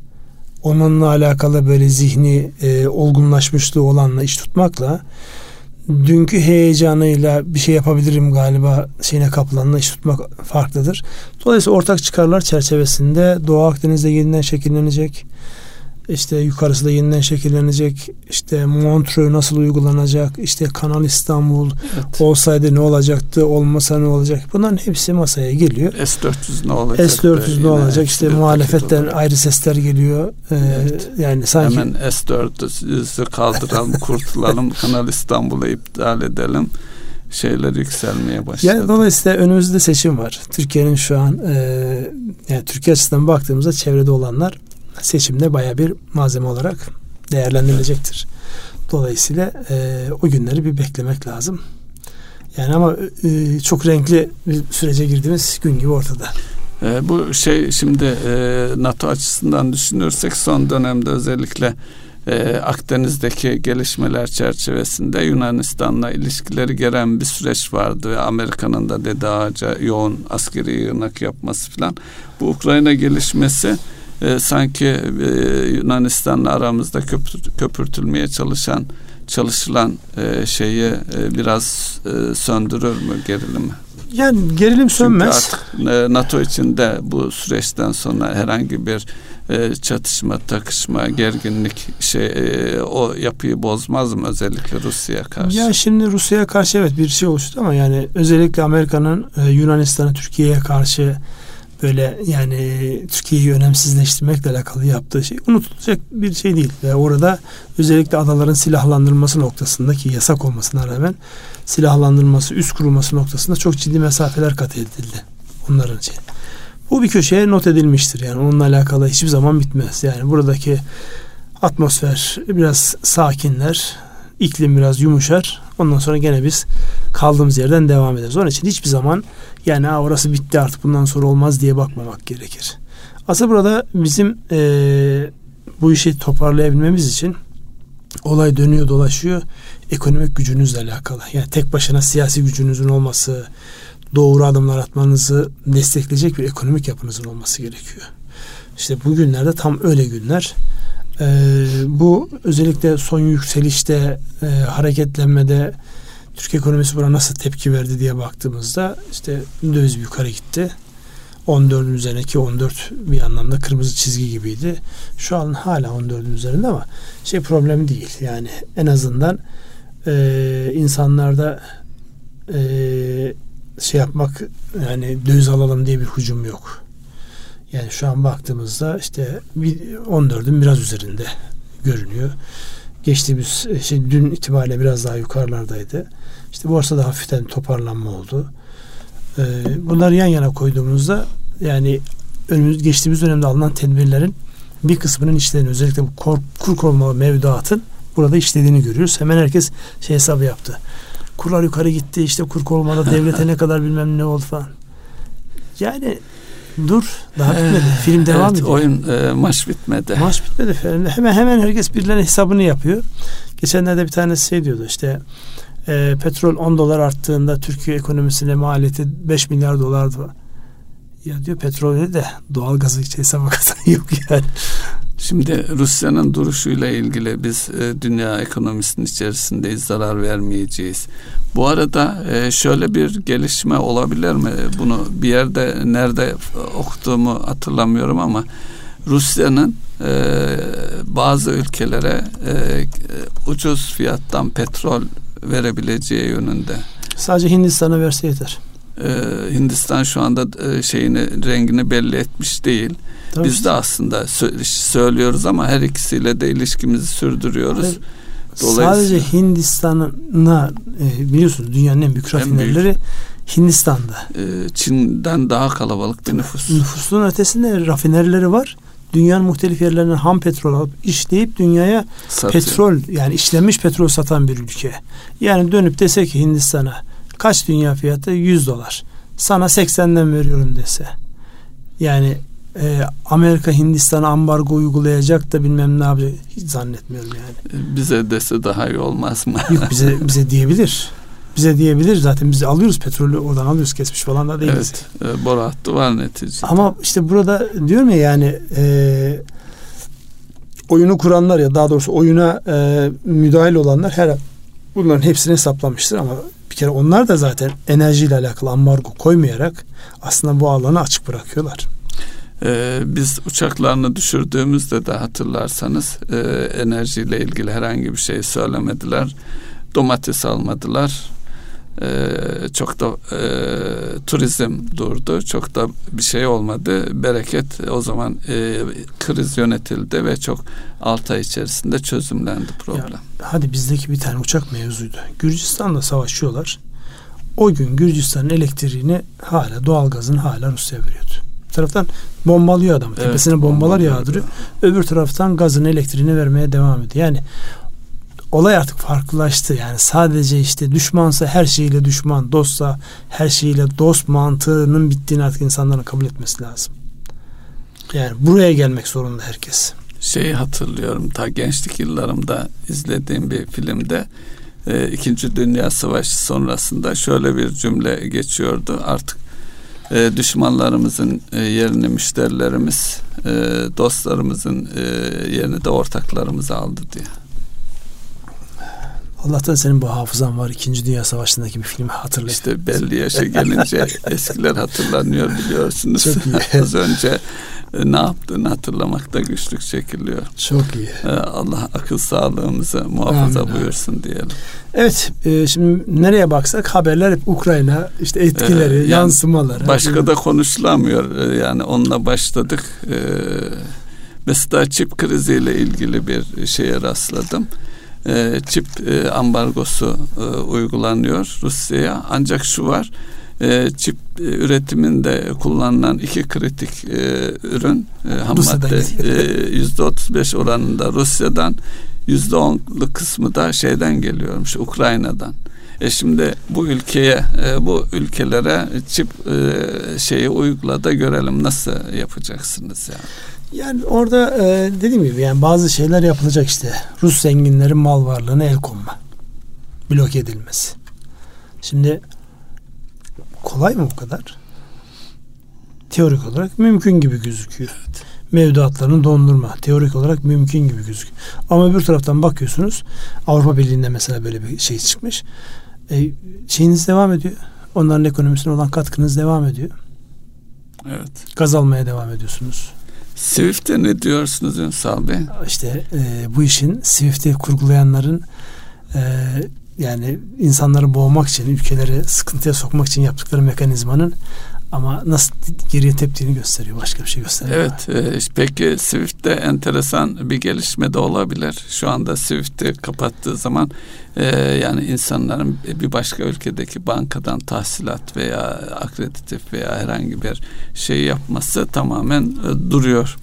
onunla alakalı böyle zihni olgunlaşmışlığı olanla iş tutmakla dünkü heyecanıyla bir şey yapabilirim galiba şeyine kapılanla iş tutmak farklıdır. Dolayısıyla ortak çıkarlar çerçevesinde Doğu Akdeniz'de yeniden şekillenecek. İşte yukarısı da yeniden şekillenecek. İşte Montreux nasıl uygulanacak? İşte Kanal İstanbul, evet, olsaydı ne olacaktı? Olmasa ne olacak? Bunların hepsi masaya geliyor. S-400 ne olacak? S-400 ne olacak? İşte muhalefetten ayrı sesler geliyor. Evet. Yani sanki hemen S-400'ü kaldıralım, kurtulalım. Kanal İstanbul'u iptal edelim. Şeyler yükselmeye başladı. Yani dolayısıyla önümüzde seçim var. Türkiye'nin şu an yani Türkiye açısından baktığımızda çevrede olanlar seçimde baya bir malzeme olarak değerlendirilecektir. Dolayısıyla o günleri bir beklemek lazım. Yani ama çok renkli bir sürece girdiğimiz gün gibi ortada. Bu şey şimdi NATO açısından düşünürsek son dönemde özellikle Akdeniz'deki gelişmeler çerçevesinde Yunanistan'la ilişkileri geren bir süreç vardı ve Amerika'nın da Dede Ağaç'a yoğun askeri yığınak yapması falan. Bu Ukrayna gelişmesi sanki Yunanistan'la aramızda köpürtülmeye çalışılan şeyi biraz söndürür mü, gerilimi? Yani gerilim sönmez. Çünkü artık NATO içinde bu süreçten sonra herhangi bir çatışma, takışma, gerginlik o yapıyı bozmaz mı özellikle Rusya'ya karşı? Ya şimdi Rusya'ya karşı evet bir şey oluştu ama yani özellikle Amerika'nın Yunanistan'a, Türkiye'ye karşı böyle yani Türkiye'yi önemsizleştirmekle alakalı yaptığı şey unutulacak bir şey değil. Ve orada özellikle adaların silahlandırılması noktasındaki yasak olmasına rağmen silahlandırılması, üst kurulması noktasında çok ciddi mesafeler kat edildi onların için. Bu bir köşeye not edilmiştir. Yani onunla alakalı hiçbir zaman bitmez. Yani buradaki atmosfer biraz sakinler, iklim biraz yumuşar. Ondan sonra gene biz kaldığımız yerden devam ederiz. Onun için hiçbir zaman yani orası bitti artık bundan sonra olmaz diye bakmamak gerekir. Aslında burada bizim bu işi toparlayabilmemiz için olay dönüyor dolaşıyor ekonomik gücünüzle alakalı. Yani tek başına siyasi gücünüzün olması, doğru adımlar atmanızı destekleyecek bir ekonomik yapınızın olması gerekiyor. İşte bu günlerde tam öyle günler. Bu özellikle son yükselişte, hareketlenmede Türk ekonomisi buna nasıl tepki verdi diye baktığımızda işte döviz yukarı gitti. 14'ün üzerine, ki 14 bir anlamda kırmızı çizgi gibiydi. Şu an hala 14'ün üzerinde ama problemi değil. Yani en azından insanlarda şey yapmak, yani döviz alalım diye bir hücum yok. Yani şu an baktığımızda işte 14'ün biraz üzerinde görünüyor. Geçtiğimiz dün itibariyle biraz daha yukarılardaydı. İşte borsada hafiften toparlanma oldu. Bunları yan yana koyduğumuzda yani geçtiğimiz dönemde alınan tedbirlerin bir kısmının işlediğini, özellikle bu kur korumalı mevduatın burada işlediğini görüyoruz. Hemen herkes hesabı yaptı. Kurlar yukarı gitti, işte kur korumalı devlete ne kadar bilmem ne oldu falan. Yani dur, daha bitmedi. Film devam ediyor. Oyun, maç bitmedi. Maç bitmedi. Hemen herkes birilerine hesabını yapıyor. Geçenlerde bir tanesi diyordu işte petrol 10 dolar arttığında Türkiye ekonomisine maliyeti 5 milyar dolardı. Ya diyor petrolü de doğalgazı hiç hesaba katan yok yani. Şimdi Rusya'nın duruşuyla ilgili biz dünya ekonomisinin içerisindeyiz, zarar vermeyeceğiz. Bu arada şöyle bir gelişme olabilir mi? Bunu bir yerde nerede okuduğumu hatırlamıyorum ama Rusya'nın bazı ülkelere ucuz fiyattan petrol verebileceği yönünde. Sadece Hindistan'a verse yeter. Hindistan şu anda rengini belli etmiş değil. Tabii. Biz de aslında söylüyoruz ama her ikisiyle de ilişkimizi sürdürüyoruz. Hayır, sadece Hindistan'a biliyorsunuz dünyanın en büyük rafinerileri Hindistan'da. Çin'den daha kalabalık bir nüfus. Nüfusun ötesinde rafinerileri var. Dünyanın muhtelif yerlerinden ham petrol alıp işleyip dünyaya satıyor. Petrol, yani işlenmiş petrol satan bir ülke. Yani dönüp dese ki Hindistan'a kaç dünya fiyatı? 100 dolar. Sana 80'den veriyorum dese. Yani Amerika Hindistan'a ambargo uygulayacak da bilmem ne yapacak. Hiç zannetmiyorum yani. Bize dese daha iyi olmaz mı? Yok, bize diyebilir. Bize diyebilir. Zaten biz alıyoruz petrolü, oradan alıyoruz, kesmiş falan da değiliz. Evet. Boru hattı var neticede. Ama işte burada diyorum ya yani oyunu kuranlar, ya daha doğrusu oyuna müdahil olanlar bunların hepsini hesaplamıştır ama bir kere onlar da zaten enerjiyle alakalı ambargo koymayarak aslında bu alanı açık bırakıyorlar. Biz uçaklarını düşürdüğümüzde de hatırlarsanız enerjiyle ilgili herhangi bir şey söylemediler. Domates almadılar. Çok da turizm durdu. Çok da bir şey olmadı. Bereket o zaman kriz yönetildi ve çok 6 ay içerisinde çözümlendi problem. Ya, hadi bizdeki bir tane uçak mevzuydu. Gürcistan'la savaşıyorlar. O gün Gürcistan'ın elektriğini hala, doğalgazını hala Rusya veriyordu. Bir taraftan bombalıyor adamı. Tepesine bombalar yağdırıyor. Öbür taraftan gazını, elektriğini vermeye devam ediyor. Yani olay artık farklılaştı. Yani sadece işte düşmansa her şeyiyle düşman, dostsa her şeyiyle dost mantığının bittiğini artık insanların kabul etmesi lazım. Yani buraya gelmek zorunda herkes. Hatırlıyorum, ta gençlik yıllarımda izlediğim bir filmde 2. Dünya Savaşı sonrasında şöyle bir cümle geçiyordu. Artık düşmanlarımızın yerini müşterilerimiz, dostlarımızın yerini de ortaklarımız aldı diye. Allah'tan senin bu hafızan var. 2. Dünya Savaşı'ndaki bir filmi hatırlayın. İşte belli yaşa gelince eskiler hatırlanıyor, biliyorsunuz. Çok iyi. Az önce ne yaptığını hatırlamakta güçlük çekiliyor. Çok iyi. Allah akıl sağlığımızı muhafaza buyursun diyelim. Evet, şimdi nereye baksak haberler hep Ukrayna, işte etkileri, yani yansımaları. Başka da konuşulamıyor. Yani onunla başladık. Mesela çip kriziyle ilgili bir şeye rastladım. Çip ambargosu uygulanıyor Rusya'ya. Ancak şu var, çip üretiminde kullanılan 2 kritik ürün, ham madde %35 oranında Rusya'dan, %10'luk kısmı da şeyden geliyormuş, Ukrayna'dan. Şimdi bu ülkelere çip uygula da görelim nasıl yapacaksınız yani. Yani orada dediğim gibi yani bazı şeyler yapılacak işte. Rus zenginlerin mal varlığına el konma. Blok edilmesi. Şimdi kolay mı bu kadar? Teorik olarak mümkün gibi gözüküyor. Evet. Mevduatlarını dondurma. Teorik olarak mümkün gibi gözüküyor. Ama öbür taraftan bakıyorsunuz, Avrupa Birliği'nde mesela böyle bir şey çıkmış. Şeyiniz devam ediyor. Onların ekonomisine olan katkınız devam ediyor. Evet. Gaz almaya devam ediyorsunuz. Swift'e ne diyorsunuz Ünsal Bey? İşte bu işin Swift'i kurgulayanların yani insanları boğmak için, ülkeleri sıkıntıya sokmak için yaptıkları mekanizmanın ama nasıl geriye teptiğini gösteriyor. Başka bir şey gösteriyor. Evet. Peki Swift'te enteresan bir gelişme de olabilir. Şu anda Swift'i kapattığı zaman yani insanların bir başka ülkedeki bankadan tahsilat veya akreditif veya herhangi bir şey yapması tamamen duruyor.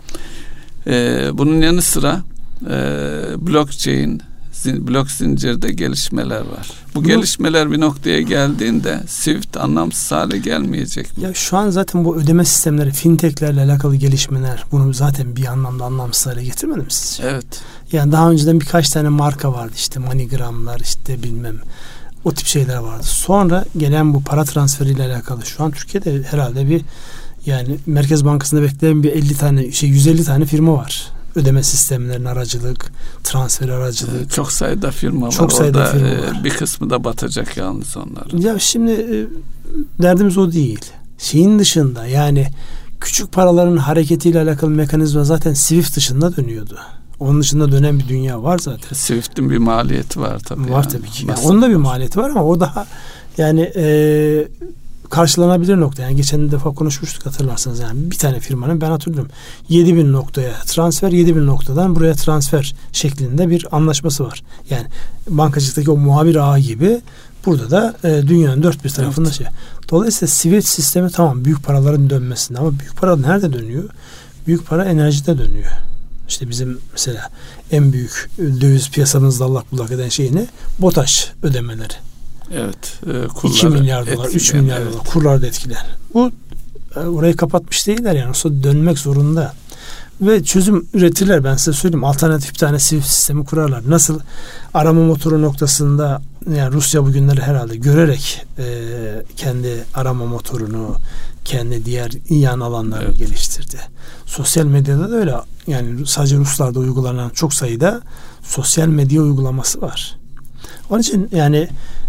Bunun yanı sıra blockchain, blok zincirde gelişmeler var. Bu gelişmeler bir noktaya geldiğinde Swift anlamsız hale gelmeyecek mi? Ya şu an zaten bu ödeme sistemleri, fintechlerle alakalı gelişmeler bunu zaten bir anlamda anlamsız hale getirmedi mi sizce? Evet. Yani daha önceden birkaç tane marka vardı, işte MoneyGram'lar, işte bilmem o tip şeyler vardı. Sonra gelen bu para transferiyle alakalı şu an Türkiye'de herhalde bir, yani Merkez Bankası'nda bekleyen bir 150 tane firma var. Ödeme sistemlerinin aracılık, transfer aracılık. Çok sayıda firma var. Çok sayıda firma var. Bir kısmı da batacak yalnız onlar. Ya şimdi derdimiz o değil. Şeyin dışında, yani küçük paraların hareketiyle alakalı mekanizma zaten Swift dışında dönüyordu. Onun dışında dönen bir dünya var zaten. Swift'in bir maliyeti var tabii. Var tabii ki. Yani onun da bir maliyeti var ama o daha yani karşılanabilir nokta. Yani geçen defa konuşmuştuk, hatırlarsanız. Yani bir tane firmanın, ben hatırlıyorum, 7.000 noktaya transfer, 7.000 noktadan buraya transfer şeklinde bir anlaşması var. Yani bankacılıktaki o muhabir ağı gibi burada da dünyanın dört bir tarafında evet. Dolayısıyla Swift sistemi tamam büyük paraların dönmesinde, ama büyük para nerede dönüyor? Büyük para enerjide dönüyor. İşte bizim mesela en büyük döviz piyasamızda allak bullak eden şey ne? BOTAŞ ödemeleri. Evet. 2 milyar dolar, 3 milyar dolar kurlarda etkiler. Bu orayı kapatmış değiller yani. O dönmek zorunda. Ve çözüm üretirler, ben size söyleyeyim. Alternatif bir tane Swift sistemi kurarlar. Nasıl arama motoru noktasında, yani Rusya bugünleri herhalde görerek kendi arama motorunu, kendi diğer yan alanlarını evet. geliştirdi. Sosyal medyada da öyle. Yani sadece Ruslarda uygulanan çok sayıda sosyal medya uygulaması var. Onun için yani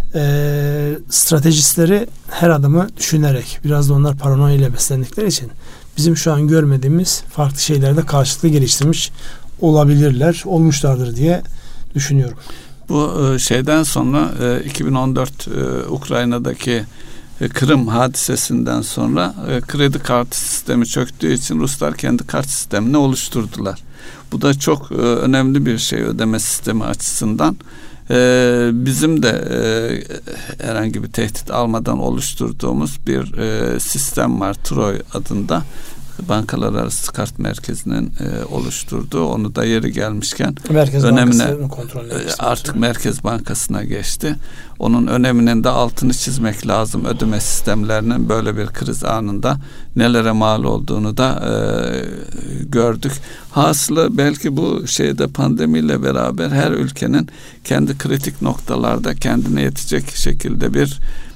stratejistleri her adımı düşünerek, biraz da onlar paranoya ile beslendikleri için bizim şu an görmediğimiz farklı şeylerde karşılıklı geliştirmiş olabilirler, olmuşlardır diye düşünüyorum. Bu şeyden sonra 2014 Ukrayna'daki Kırım hadisesinden sonra kredi kartı sistemi çöktüğü için Ruslar kendi kart sistemini oluşturdular. Bu da çok önemli bir şey ödeme sistemi açısından. Bizim de herhangi bir tehdit almadan oluşturduğumuz bir sistem var, Troy adında. Bankalar arası kart merkezinin oluşturduğu, onu da yeri gelmişken Merkez önemine artık Merkez Bankası'na geçti. Onun öneminin de altını çizmek lazım. Ödeme sistemlerinin böyle bir kriz anında nelere mal olduğunu da gördük. Hasılı belki bu şeyde pandemiyle beraber her ülkenin kendi kritik noktalarda kendine yetecek şekilde bir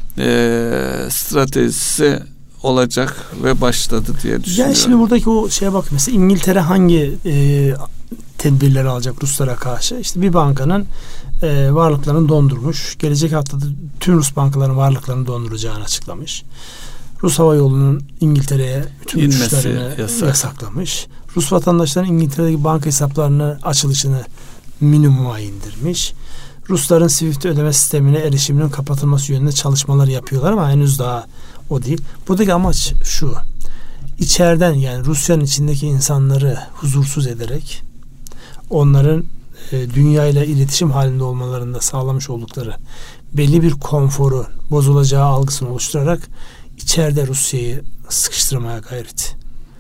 stratejisi olacak ve başladı diye düşünüyorum. Yani şimdi buradaki o şeye bak, mesela İngiltere hangi tedbirleri alacak Ruslara karşı? İşte bir bankanın varlıklarını dondurmuş. Gelecek haftada tüm Rus bankaların varlıklarını donduracağını açıklamış. Rus Hava Yolu'nun İngiltere'ye bütün uçuşlarını yasaklamış. Rus vatandaşların İngiltere'deki banka hesaplarının açılışını minimuma indirmiş. Rusların Swift ödeme sistemine erişiminin kapatılması yönünde çalışmalar yapıyorlar ama henüz daha o değil. Buradaki amaç şu: İçeriden, yani Rusya'nın içindeki insanları huzursuz ederek onların dünya ile iletişim halinde olmalarında sağlamış oldukları belli bir konforu bozulacağı algısını oluşturarak içeride Rusya'yı sıkıştırmaya gayret.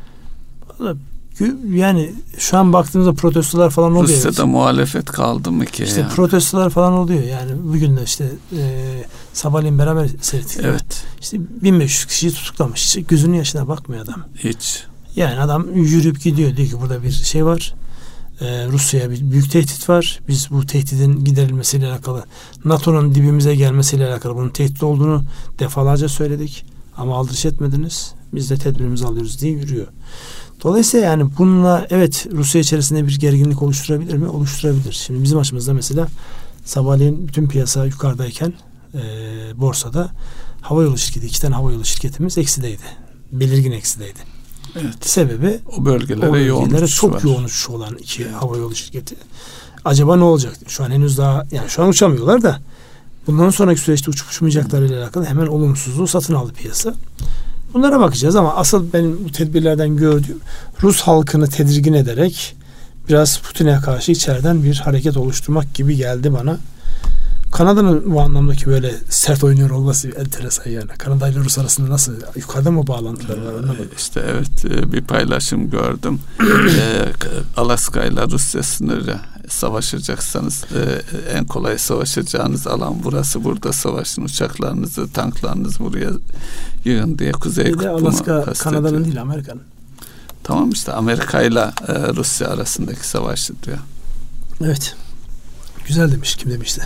Yani şu an baktığımızda protestolar falan oluyor. Rusya'da muhalefet kaldı mı ki? İşte yani? Protestolar falan oluyor. Yani bugün de işte sabahleyin beraber seyrettik. Evet. İşte 1500 kişiyi tutuklamış. İşte gözünün yaşına bakmıyor adam. Hiç. Yani adam yürüyüp gidiyor. Diyor ki burada bir şey var. Rusya'ya bir büyük tehdit var. Biz bu tehditin giderilmesiyle alakalı, NATO'nun dibimize gelmesiyle alakalı bunun tehdit olduğunu defalarca söyledik. Ama aldırış etmediniz. Biz de tedbirimizi alıyoruz diye yürüyor. Dolayısıyla yani bununla evet Rusya içerisinde bir gerginlik oluşturabilir mi? Oluşturabilir. Şimdi bizim açımızda mesela sabahleyin bütün piyasa yukarıdayken borsada havayolu şirketi, 2 tane havayolu şirketimiz eksideydi. Belirgin eksideydi. Evet. Sebebi o bölgelere çok yoğun uçuş olan 2 havayolu şirketi. Acaba ne olacak? Şu an henüz daha, yani şu an uçamıyorlar da bundan sonraki süreçte uçup uçmayacaklarıyla alakalı hemen olumsuzluğu satın aldı piyasa. Bunlara bakacağız ama asıl benim bu tedbirlerden gördüğüm Rus halkını tedirgin ederek biraz Putin'e karşı içeriden bir hareket oluşturmak gibi geldi bana. Kanada'nın bu anlamdaki böyle sert oynuyor olması enteresan yani. Kanada ile Rus arasında nasıl, yukarıda mı bağlantılar var anlamadım. İşte evet, bir paylaşım gördüm. Alaska ile Rusya sınırı savaşacaksanız en kolay savaşacağınız alan burası. Burada savaşın, uçaklarınızı, tanklarınızı buraya yığın diye Kuzey Kutbu'nu Alaska kastediyor. Kanada'nın değil, Amerika'nın. Tamam işte, Amerika ile Rusya arasındaki savaşı diyor. Evet. Güzel demiş, kim demişti.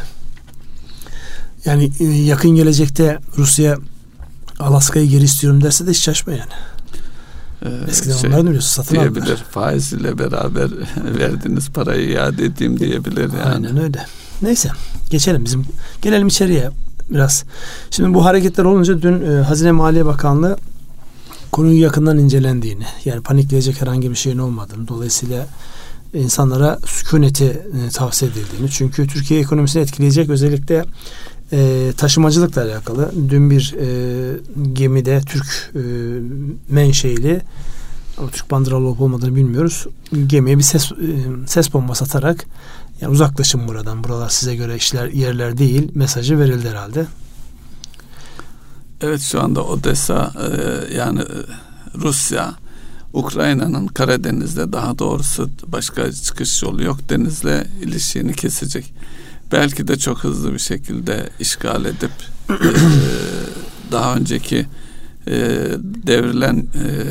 Yani yakın gelecekte Rusya Alaska'yı geri istiyorum derse de hiç şaşma yani. Eskiden onları biliyorsun, satın aldılar. Diyebilir, faiz ile beraber verdiğiniz parayı iade edeyim diyebilir yani. Aynen öyle. Neyse, gelelim içeriye biraz. Şimdi bu hareketler olunca dün Hazine Maliye Bakanlığı konuyu yakından incelendiğini, yani panikleyecek herhangi bir şeyin olmadığını, dolayısıyla insanlara sükuneti tavsiye edildiğini, çünkü Türkiye ekonomisini etkileyecek özellikle taşımacılıkla alakalı dün bir gemide Türk menşeili, ama Türk bandıralı olup olmadığını bilmiyoruz, gemiye bir ses bombası atarak yani uzaklaşın buradan, buralar size göre yerler değil mesajı verildi herhalde. Evet, şu anda Odessa yani Rusya Ukrayna'nın Karadeniz'de, daha doğrusu başka çıkış yolu yok, denizle ilişiğini kesecek. Belki de çok hızlı bir şekilde işgal edip daha önceki devrilen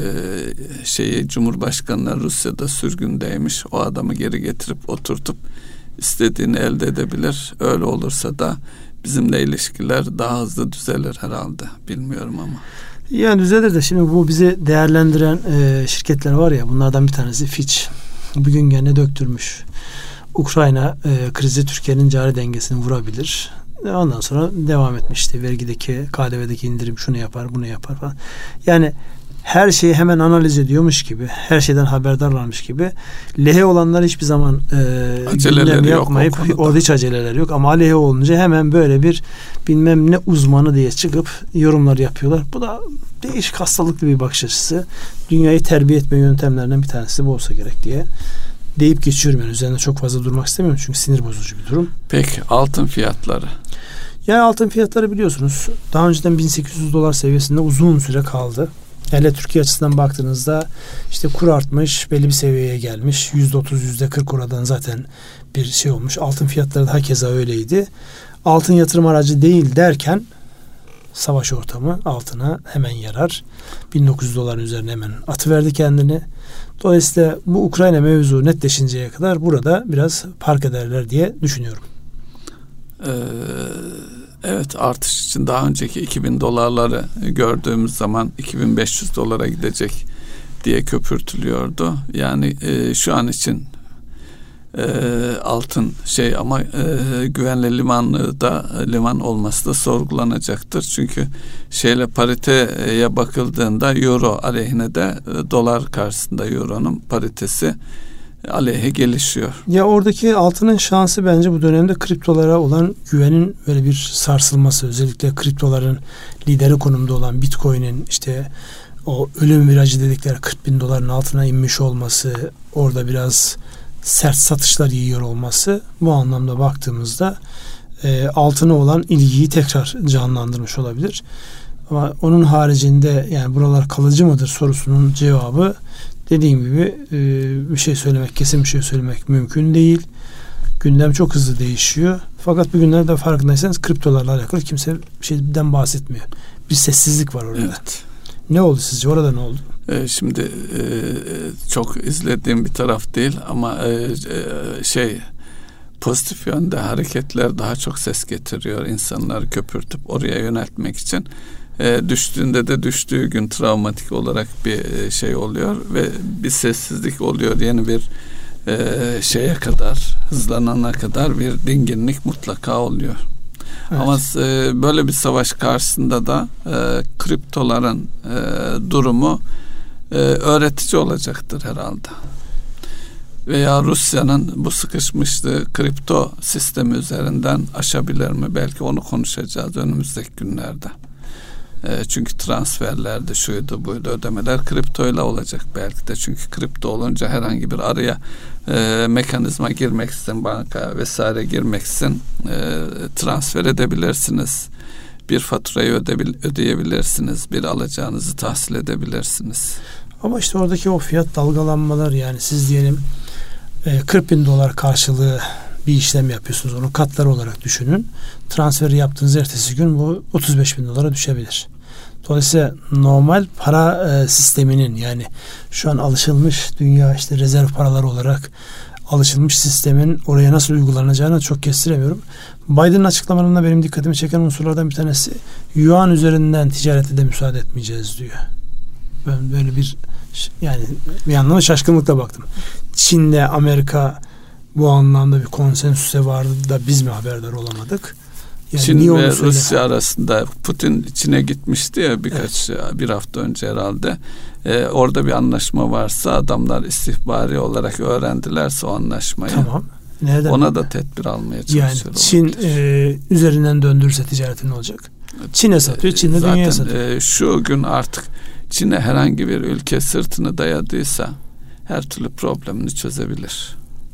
Cumhurbaşkanı'na Rusya'da sürgündeymiş, o adamı geri getirip oturtup istediğini elde edebilir. Öyle olursa da bizimle ilişkiler daha hızlı düzelir herhalde. Bilmiyorum ama. Yani düzelir de şimdi bu bizi değerlendiren şirketler var ya, bunlardan bir tanesi Fitch. Bugün gene döktürmüş. Ukrayna krizi Türkiye'nin cari dengesini vurabilir. Ondan sonra devam etmiş işte, vergideki, KDV'deki indirim şunu yapar, bunu yapar falan. Yani her şeyi hemen analiz ediyormuş gibi, her şeyden haberdarlarmış gibi, lehe olanlar hiçbir zaman gündem yapmayıp, orada hiç aceleler yok, ama aleyhe olunca hemen böyle bir bilmem ne uzmanı diye çıkıp yorumlar yapıyorlar. Bu da değişik, hastalıklı bir bakış açısı. Dünyayı terbiye etme yöntemlerinden bir tanesi bu olsa gerek diye deyip geçiyorum. Yani üzerinde çok fazla durmak istemiyorum çünkü sinir bozucu bir durum. Peki altın fiyatları? Yani altın fiyatları biliyorsunuz daha önceden $1.800 seviyesinde uzun süre kaldı. Hele Türkiye açısından baktığınızda işte kur artmış, belli bir seviyeye gelmiş. %30, %40 oradan zaten bir şey olmuş. Altın fiyatları da hakeza öyleydi. Altın yatırım aracı değil derken savaş ortamı altına hemen yarar. $1.900 üzerine hemen atıverdi kendini. Dolayısıyla bu Ukrayna mevzu netleşinceye kadar burada biraz park ederler diye düşünüyorum. Evet, artış için daha önceki $2.000 gördüğümüz zaman $2.500 gidecek diye köpürtülüyordu. Yani şu an için altın ama güvenli liman olması da sorgulanacaktır. Çünkü pariteye bakıldığında euro aleyhine de dolar karşısında euronun paritesi aleyhe gelişiyor. Ya oradaki altının şansı bence bu dönemde kriptolara olan güvenin böyle bir sarsılması, özellikle kriptoların lideri konumda olan Bitcoin'in işte o ölüm virajı dedikleri $40.000 altına inmiş olması, orada biraz sert satışlar yiyor olması, bu anlamda baktığımızda altına olan ilgiyi tekrar canlandırmış olabilir. Ama onun haricinde yani buralar kalıcı mıdır sorusunun cevabı, dediğim gibi kesin bir şey söylemek mümkün değil. Gündem çok hızlı değişiyor. Fakat bugünlerde farkındaysanız kriptolarla alakalı kimse bir şeyden bahsetmiyor. Bir sessizlik var orada. Evet. Ne oldu sizce? Orada ne oldu? Şimdi çok izlediğim bir taraf değil ama pozitif yönde hareketler daha çok ses getiriyor. İnsanları köpürtüp oraya yöneltmek için. Düştüğünde de düştüğü gün travmatik olarak bir şey oluyor ve bir sessizlik oluyor. Yeni bir hızlanana kadar bir dinginlik mutlaka oluyor. Evet. Ama böyle bir savaş karşısında da kriptoların durumu öğretici olacaktır herhalde. Veya Rusya'nın bu sıkışmışlığı kripto sistemi üzerinden aşabilir mi? Belki onu konuşacağız önümüzdeki günlerde. Çünkü transferlerde şuydu buydu ödemeler kriptoyla olacak belki de. Çünkü kripto olunca herhangi bir araya mekanizma girmeksin, banka vesaire girmeksin, transfer edebilirsiniz. Bir faturayı ödeyebilirsiniz. Bir alacağınızı tahsil edebilirsiniz. Ama işte oradaki o fiyat dalgalanmaları, yani siz diyelim $40.000 karşılığı bir işlem yapıyorsunuz. Onu katlar olarak düşünün. Transferi yaptığınız ertesi gün bu $35.000 düşebilir. Dolayısıyla normal para sisteminin, yani şu an alışılmış dünya işte rezerv paralar olarak alışılmış sistemin oraya nasıl uygulanacağını çok kestiremiyorum. Biden'ın açıklamalarında benim dikkatimi çeken unsurlardan bir tanesi, yuan üzerinden ticarete de müsaade etmeyeceğiz diyor. Ben böyle bir anlamda şaşkınlıkla baktım. Çin'le Amerika bu anlamda bir konsensüse vardı da biz mi haberdar olamadık? Yani Çin ve Rusya arasında Putin Çin'e gitmişti ya bir hafta önce herhalde. Orada bir anlaşma varsa adamlar istihbari olarak öğrendilerse o anlaşmayı. Tamam. Nereden ona da tedbir almaya çalışıyor. Yani Çin üzerinden döndürürse ticaretin olacak. Çin'e satıyor, Çin de dünyaya satıyor. Şu gün artık Çin'e herhangi bir ülke sırtını dayadıysa her türlü problemini çözebilir.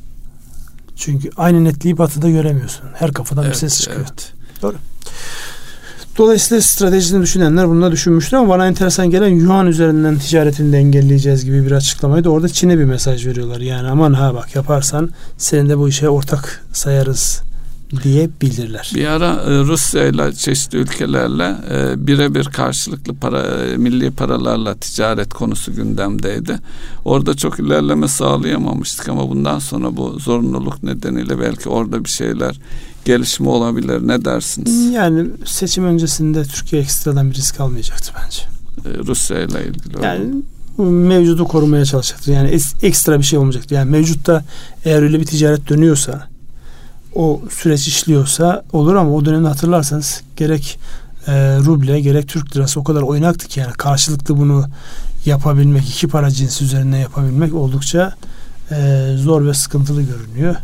Çünkü aynı netliği batıda göremiyorsun. Her kafadan bir ses çıkıyor. Evet. Doğru. Dolayısıyla stratejisini düşünenler bunu da düşünmüştür ama bana enteresan gelen yuan üzerinden ticaretini de engelleyeceğiz gibi bir açıklamaydı. Orada Çin'e bir mesaj veriyorlar. Yani aman ha bak yaparsan senin de bu işe ortak sayarız diye bildirirler. Bir ara Rusya ile çeşitli ülkelerle birebir karşılıklı milli paralarla ticaret konusu gündemdeydi. Orada çok ilerleme sağlayamamıştık ama bundan sonra bu zorunluluk nedeniyle belki orada bir şeyler gelişme olabilir. Ne dersiniz? Yani seçim öncesinde Türkiye ekstradan bir risk almayacaktı bence. Rusya ile ilgili. Yani mevcudu korumaya çalışacaktı. Yani ekstra bir şey olmayacaktı. Yani mevcutta eğer öyle bir ticaret dönüyorsa, o süreç işliyorsa olur ama o dönemde hatırlarsanız gerek ruble gerek Türk lirası o kadar oynaktı ki yani karşılıklı bunu yapabilmek, iki para cinsi üzerinden yapabilmek oldukça zor ve sıkıntılı görünüyor.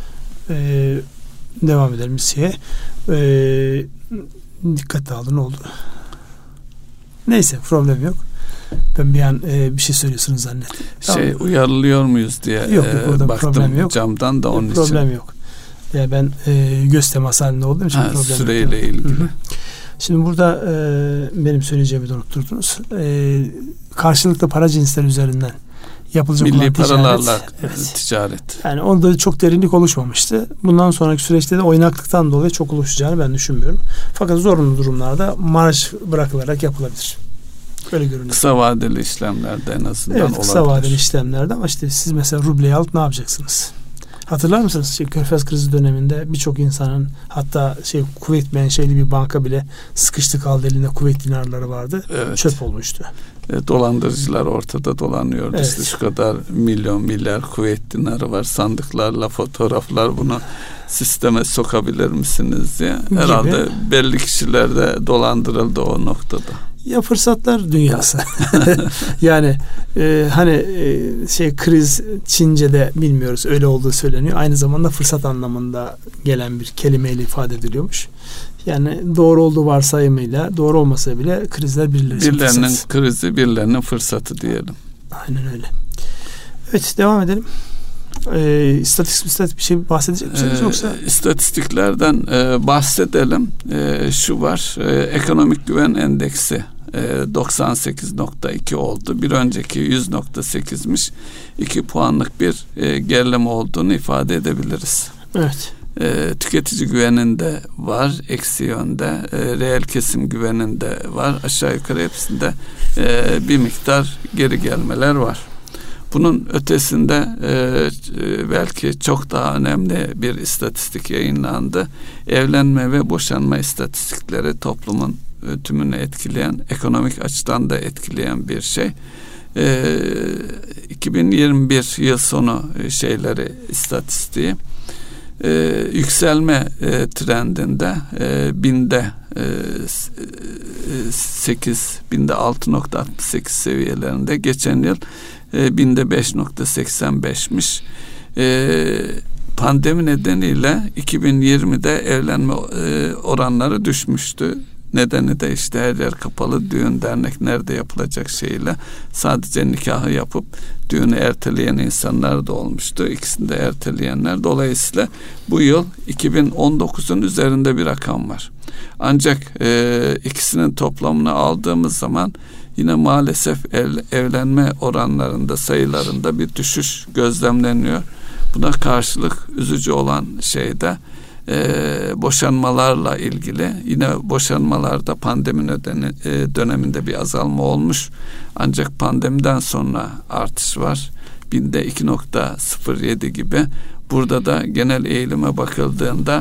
Devam edelim şeye. Dikkat dağıldı, ne oldu? Neyse, problem yok. Ben bir an bir şey söylüyorsunuz zannettim. Tamam. Uyarılıyor muyuz diye yok, baktım problem yok. Camdan da onun problem için. Problem yok. Yani ben göz teması halinde olduğum için problem yok. Süreyle ilgili. Hı-hı. Şimdi burada benim söyleyeceğimi de unutturdunuz. Karşılıklı para cinsleri üzerinden yapılacak milli olan paralarla ticaret. Yani onda çok derinlik oluşmamıştı. Bundan sonraki süreçte de oynaklıktan dolayı çok oluşacağını ben düşünmüyorum. Fakat zorunlu durumlarda marj bırakılarak yapılabilir. Öyle görünüyor. Kısa vadeli işlemlerde en azından olabilir. Kısa vadeli işlemlerde ama işte siz mesela rubleyi alıp ne yapacaksınız? Hatırlar mısınız? Körfez krizi döneminde birçok insanın hatta Kuveyt menşeli bir banka bile sıkıştı kaldı, elinde Kuveyt dinarları vardı. Evet. Çöp olmuştu. Dolandırıcılar ortada dolanıyordu. Evet. İşte şu kadar milyar Kuveyt dinarı var. Sandıklarla fotoğraflar, bunu sisteme sokabilir misiniz diye. Herhalde belli kişiler de dolandırıldı o noktada. Ya fırsatlar dünyası. Yani kriz Çince'de bilmiyoruz, öyle olduğu söyleniyor. Aynı zamanda fırsat anlamında gelen bir kelimeyle ifade ediliyormuş. Yani doğru olduğu varsayımıyla, doğru olmasa bile krizler birilerinin krizi, birilerinin fırsatı diyelim. Aynen öyle. Evet, devam edelim. İstatistik bir şey bahsedecek misiniz yoksa? İstatistiklerden bahsedelim. Şu var, ekonomik güven endeksi 98.2 oldu. Bir önceki 100.8'miş. 2 puanlık bir gerileme olduğunu ifade edebiliriz. Evet. Tüketici güveninde var, eksi yönde. Reel kesim güveninde var. Aşağı yukarı hepsinde bir miktar geri gelmeler var. Bunun ötesinde belki çok daha önemli bir istatistik yayınlandı. Evlenme ve boşanma istatistikleri toplumun tümünü etkileyen, ekonomik açıdan da etkileyen bir şey. 2021 yıl sonu istatistiği yükselme trendinde binde 6.68 seviyelerinde, geçen yıl binde 5.85'miş. Pandemi nedeniyle 2020'de evlenme oranları düşmüştü. Nedeni de işte her yer kapalı, düğün dernek nerede yapılacak şeyle sadece nikahı yapıp düğünü erteleyen insanlar da olmuştu. İkisini de erteleyenler. Dolayısıyla bu yıl 2019'un üzerinde bir rakam var. Ancak ikisinin toplamını aldığımız zaman yine maalesef evlenme oranlarında, sayılarında bir düşüş gözlemleniyor. Buna karşılık üzücü olan şey de boşanmalarla ilgili. Yine boşanmalarda pandemi döneminde bir azalma olmuş. Ancak pandemiden sonra artış var. Binde 2.07 gibi. Burada da genel eğilime bakıldığında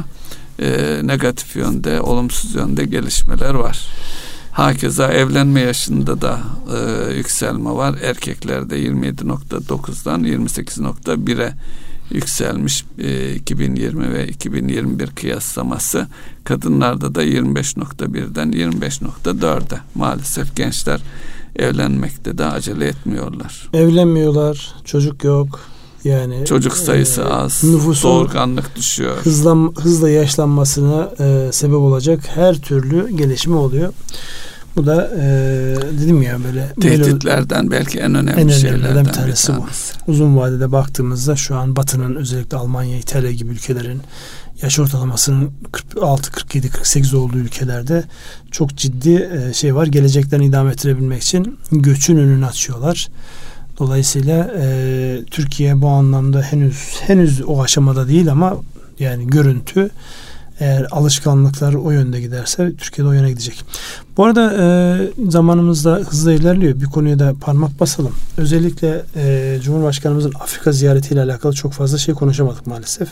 negatif yönde, olumsuz yönde gelişmeler var. Hakeza evlenme yaşında da yükselme var. Erkeklerde 27.9'dan 28.1'e yükselmiş 2020 ve 2021 kıyaslaması. Kadınlarda da 25.1'den 25.4'e. Maalesef gençler evlenmekte de acele etmiyorlar. Evlenmiyorlar, çocuk yok. Yani çocuk sayısı az, doğurganlık düşüyor. Hızla yaşlanmasına sebep olacak her türlü gelişme oluyor. Bu da dedim ya böyle tehditlerden belki en önemli şeylerden bir tanesi bu. Uzun vadede baktığımızda şu an Batı'nın, özellikle Almanya, İtalya gibi ülkelerin yaş ortalamasının 46, 47, 48 olduğu ülkelerde çok ciddi şey var. Geleceklerini idame ettirebilmek için göçün önünü açıyorlar. Dolayısıyla Türkiye bu anlamda henüz o aşamada değil ama yani görüntü, eğer alışkanlıklar o yönde giderse Türkiye'de o yöne gidecek. Bu arada zamanımız da hızlı ilerliyor. Bir konuya da parmak basalım. Özellikle Cumhurbaşkanımızın Afrika ziyaretiyle alakalı çok fazla şey konuşamadık maalesef.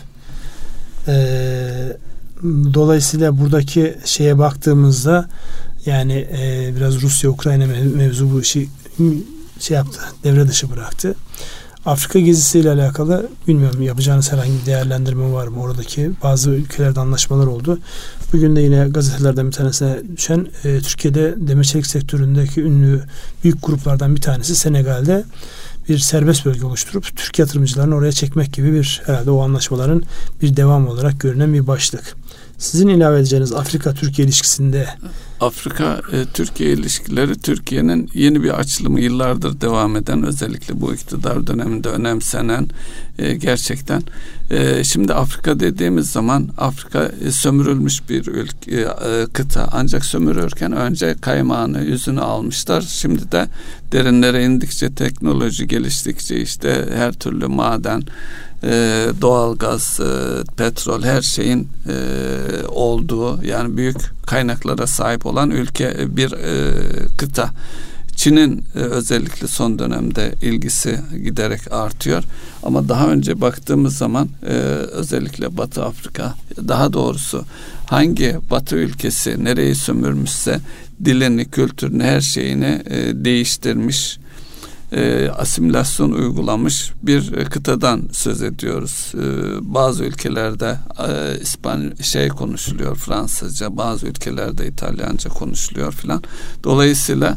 Dolayısıyla buradaki şeye baktığımızda yani biraz Rusya-Ukrayna mevzu bu işi yaptı, devre dışı bıraktı. Afrika gezisiyle alakalı bilmiyorum, yapacağınız herhangi bir değerlendirme var mı? Oradaki bazı ülkelerde anlaşmalar oldu. Bugün de yine gazetelerden bir tanesine düşen Türkiye'de demir çelik sektöründeki ünlü büyük gruplardan bir tanesi Senegal'de bir serbest bölge oluşturup Türk yatırımcılarını oraya çekmek gibi bir, herhalde o anlaşmaların bir devam olarak görünen bir başlık. Sizin ilave edeceğiniz Afrika-Türkiye ilişkisinde? Afrika-Türkiye ilişkileri Türkiye'nin yeni bir açılımı, yıllardır devam eden, özellikle bu iktidar döneminde önemsenen gerçekten. Şimdi Afrika dediğimiz zaman Afrika sömürülmüş bir kıta. Ancak sömürürken önce kaymağını, yüzünü almışlar. Şimdi de derinlere indikçe, teknoloji geliştikçe işte her türlü maden, doğalgaz, petrol, her şeyin olduğu, yani büyük kaynaklara sahip olan ülke, bir kıta. Çin'in özellikle son dönemde ilgisi giderek artıyor. Ama daha önce baktığımız zaman özellikle Batı Afrika, daha doğrusu hangi Batı ülkesi nereyi sömürmüşse dilini, kültürünü, her şeyini değiştirmiş, asimilasyon uygulamış bir kıtadan söz ediyoruz. Bazı ülkelerde konuşuluyor, Fransızca, bazı ülkelerde İtalyanca konuşuluyor filan. Dolayısıyla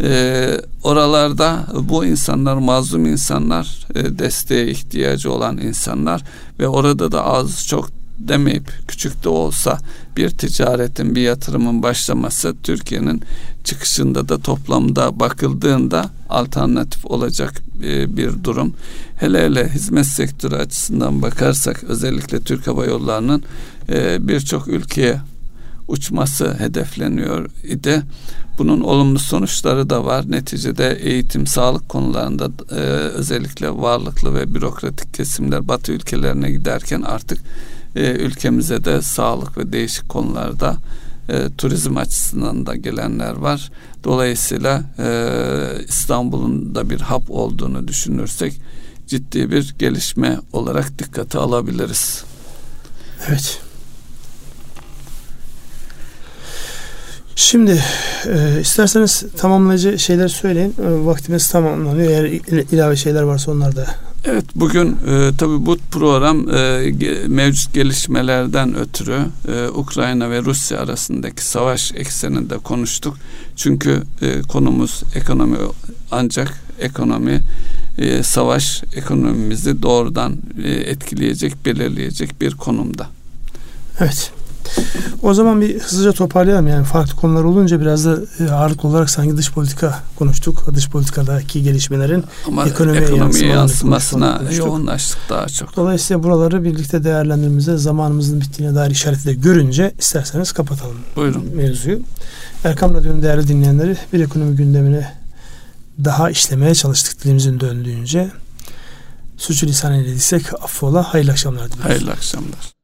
oralarda bu insanlar mazlum insanlar, desteğe ihtiyacı olan insanlar ve orada da az çok demeyip küçük de olsa bir ticaretin, bir yatırımın başlaması Türkiye'nin çıkışında da toplamda bakıldığında alternatif olacak bir durum. Hele hizmet sektörü açısından bakarsak özellikle Türk Hava Yolları'nın birçok ülkeye uçması hedefleniyor idi. Bunun olumlu sonuçları da var. Neticede eğitim, sağlık konularında özellikle varlıklı ve bürokratik kesimler Batı ülkelerine giderken artık ülkemize de sağlık ve değişik konularda turizm açısından da gelenler var. Dolayısıyla İstanbul'un da bir hap olduğunu düşünürsek ciddi bir gelişme olarak dikkate alabiliriz. Evet. Şimdi isterseniz tamamlayıcı şeyler söyleyin. Vaktimiz tamamlanıyor. Eğer ilave şeyler varsa onlar da. Evet, bugün tabii bu program mevcut gelişmelerden ötürü Ukrayna ve Rusya arasındaki savaş ekseninde konuştuk. Çünkü konumuz ekonomi, ancak ekonomi savaş ekonomimizi doğrudan etkileyecek, belirleyecek bir konumda. Evet. O zaman bir hızlıca toparlayalım. Yani farklı konular olunca biraz da ağırlıklı olarak sanki dış politika konuştuk. Dış politikadaki gelişmelerin ama ekonomiye yansımasına yoğunlaştık daha çok. Dolayısıyla buraları birlikte değerlendirmemize, zamanımızın bittiğine dair işareti de görünce isterseniz kapatalım. Buyurun. Mevzuyu. Erkam Radyo'nun değerli dinleyenleri, bir ekonomi gündemine daha işlemeye çalıştık dilimizin döndüğünce. Sürçülisan eylediysek affola. Hayırlı akşamlar diliyoruz. Hayırlı akşamlar.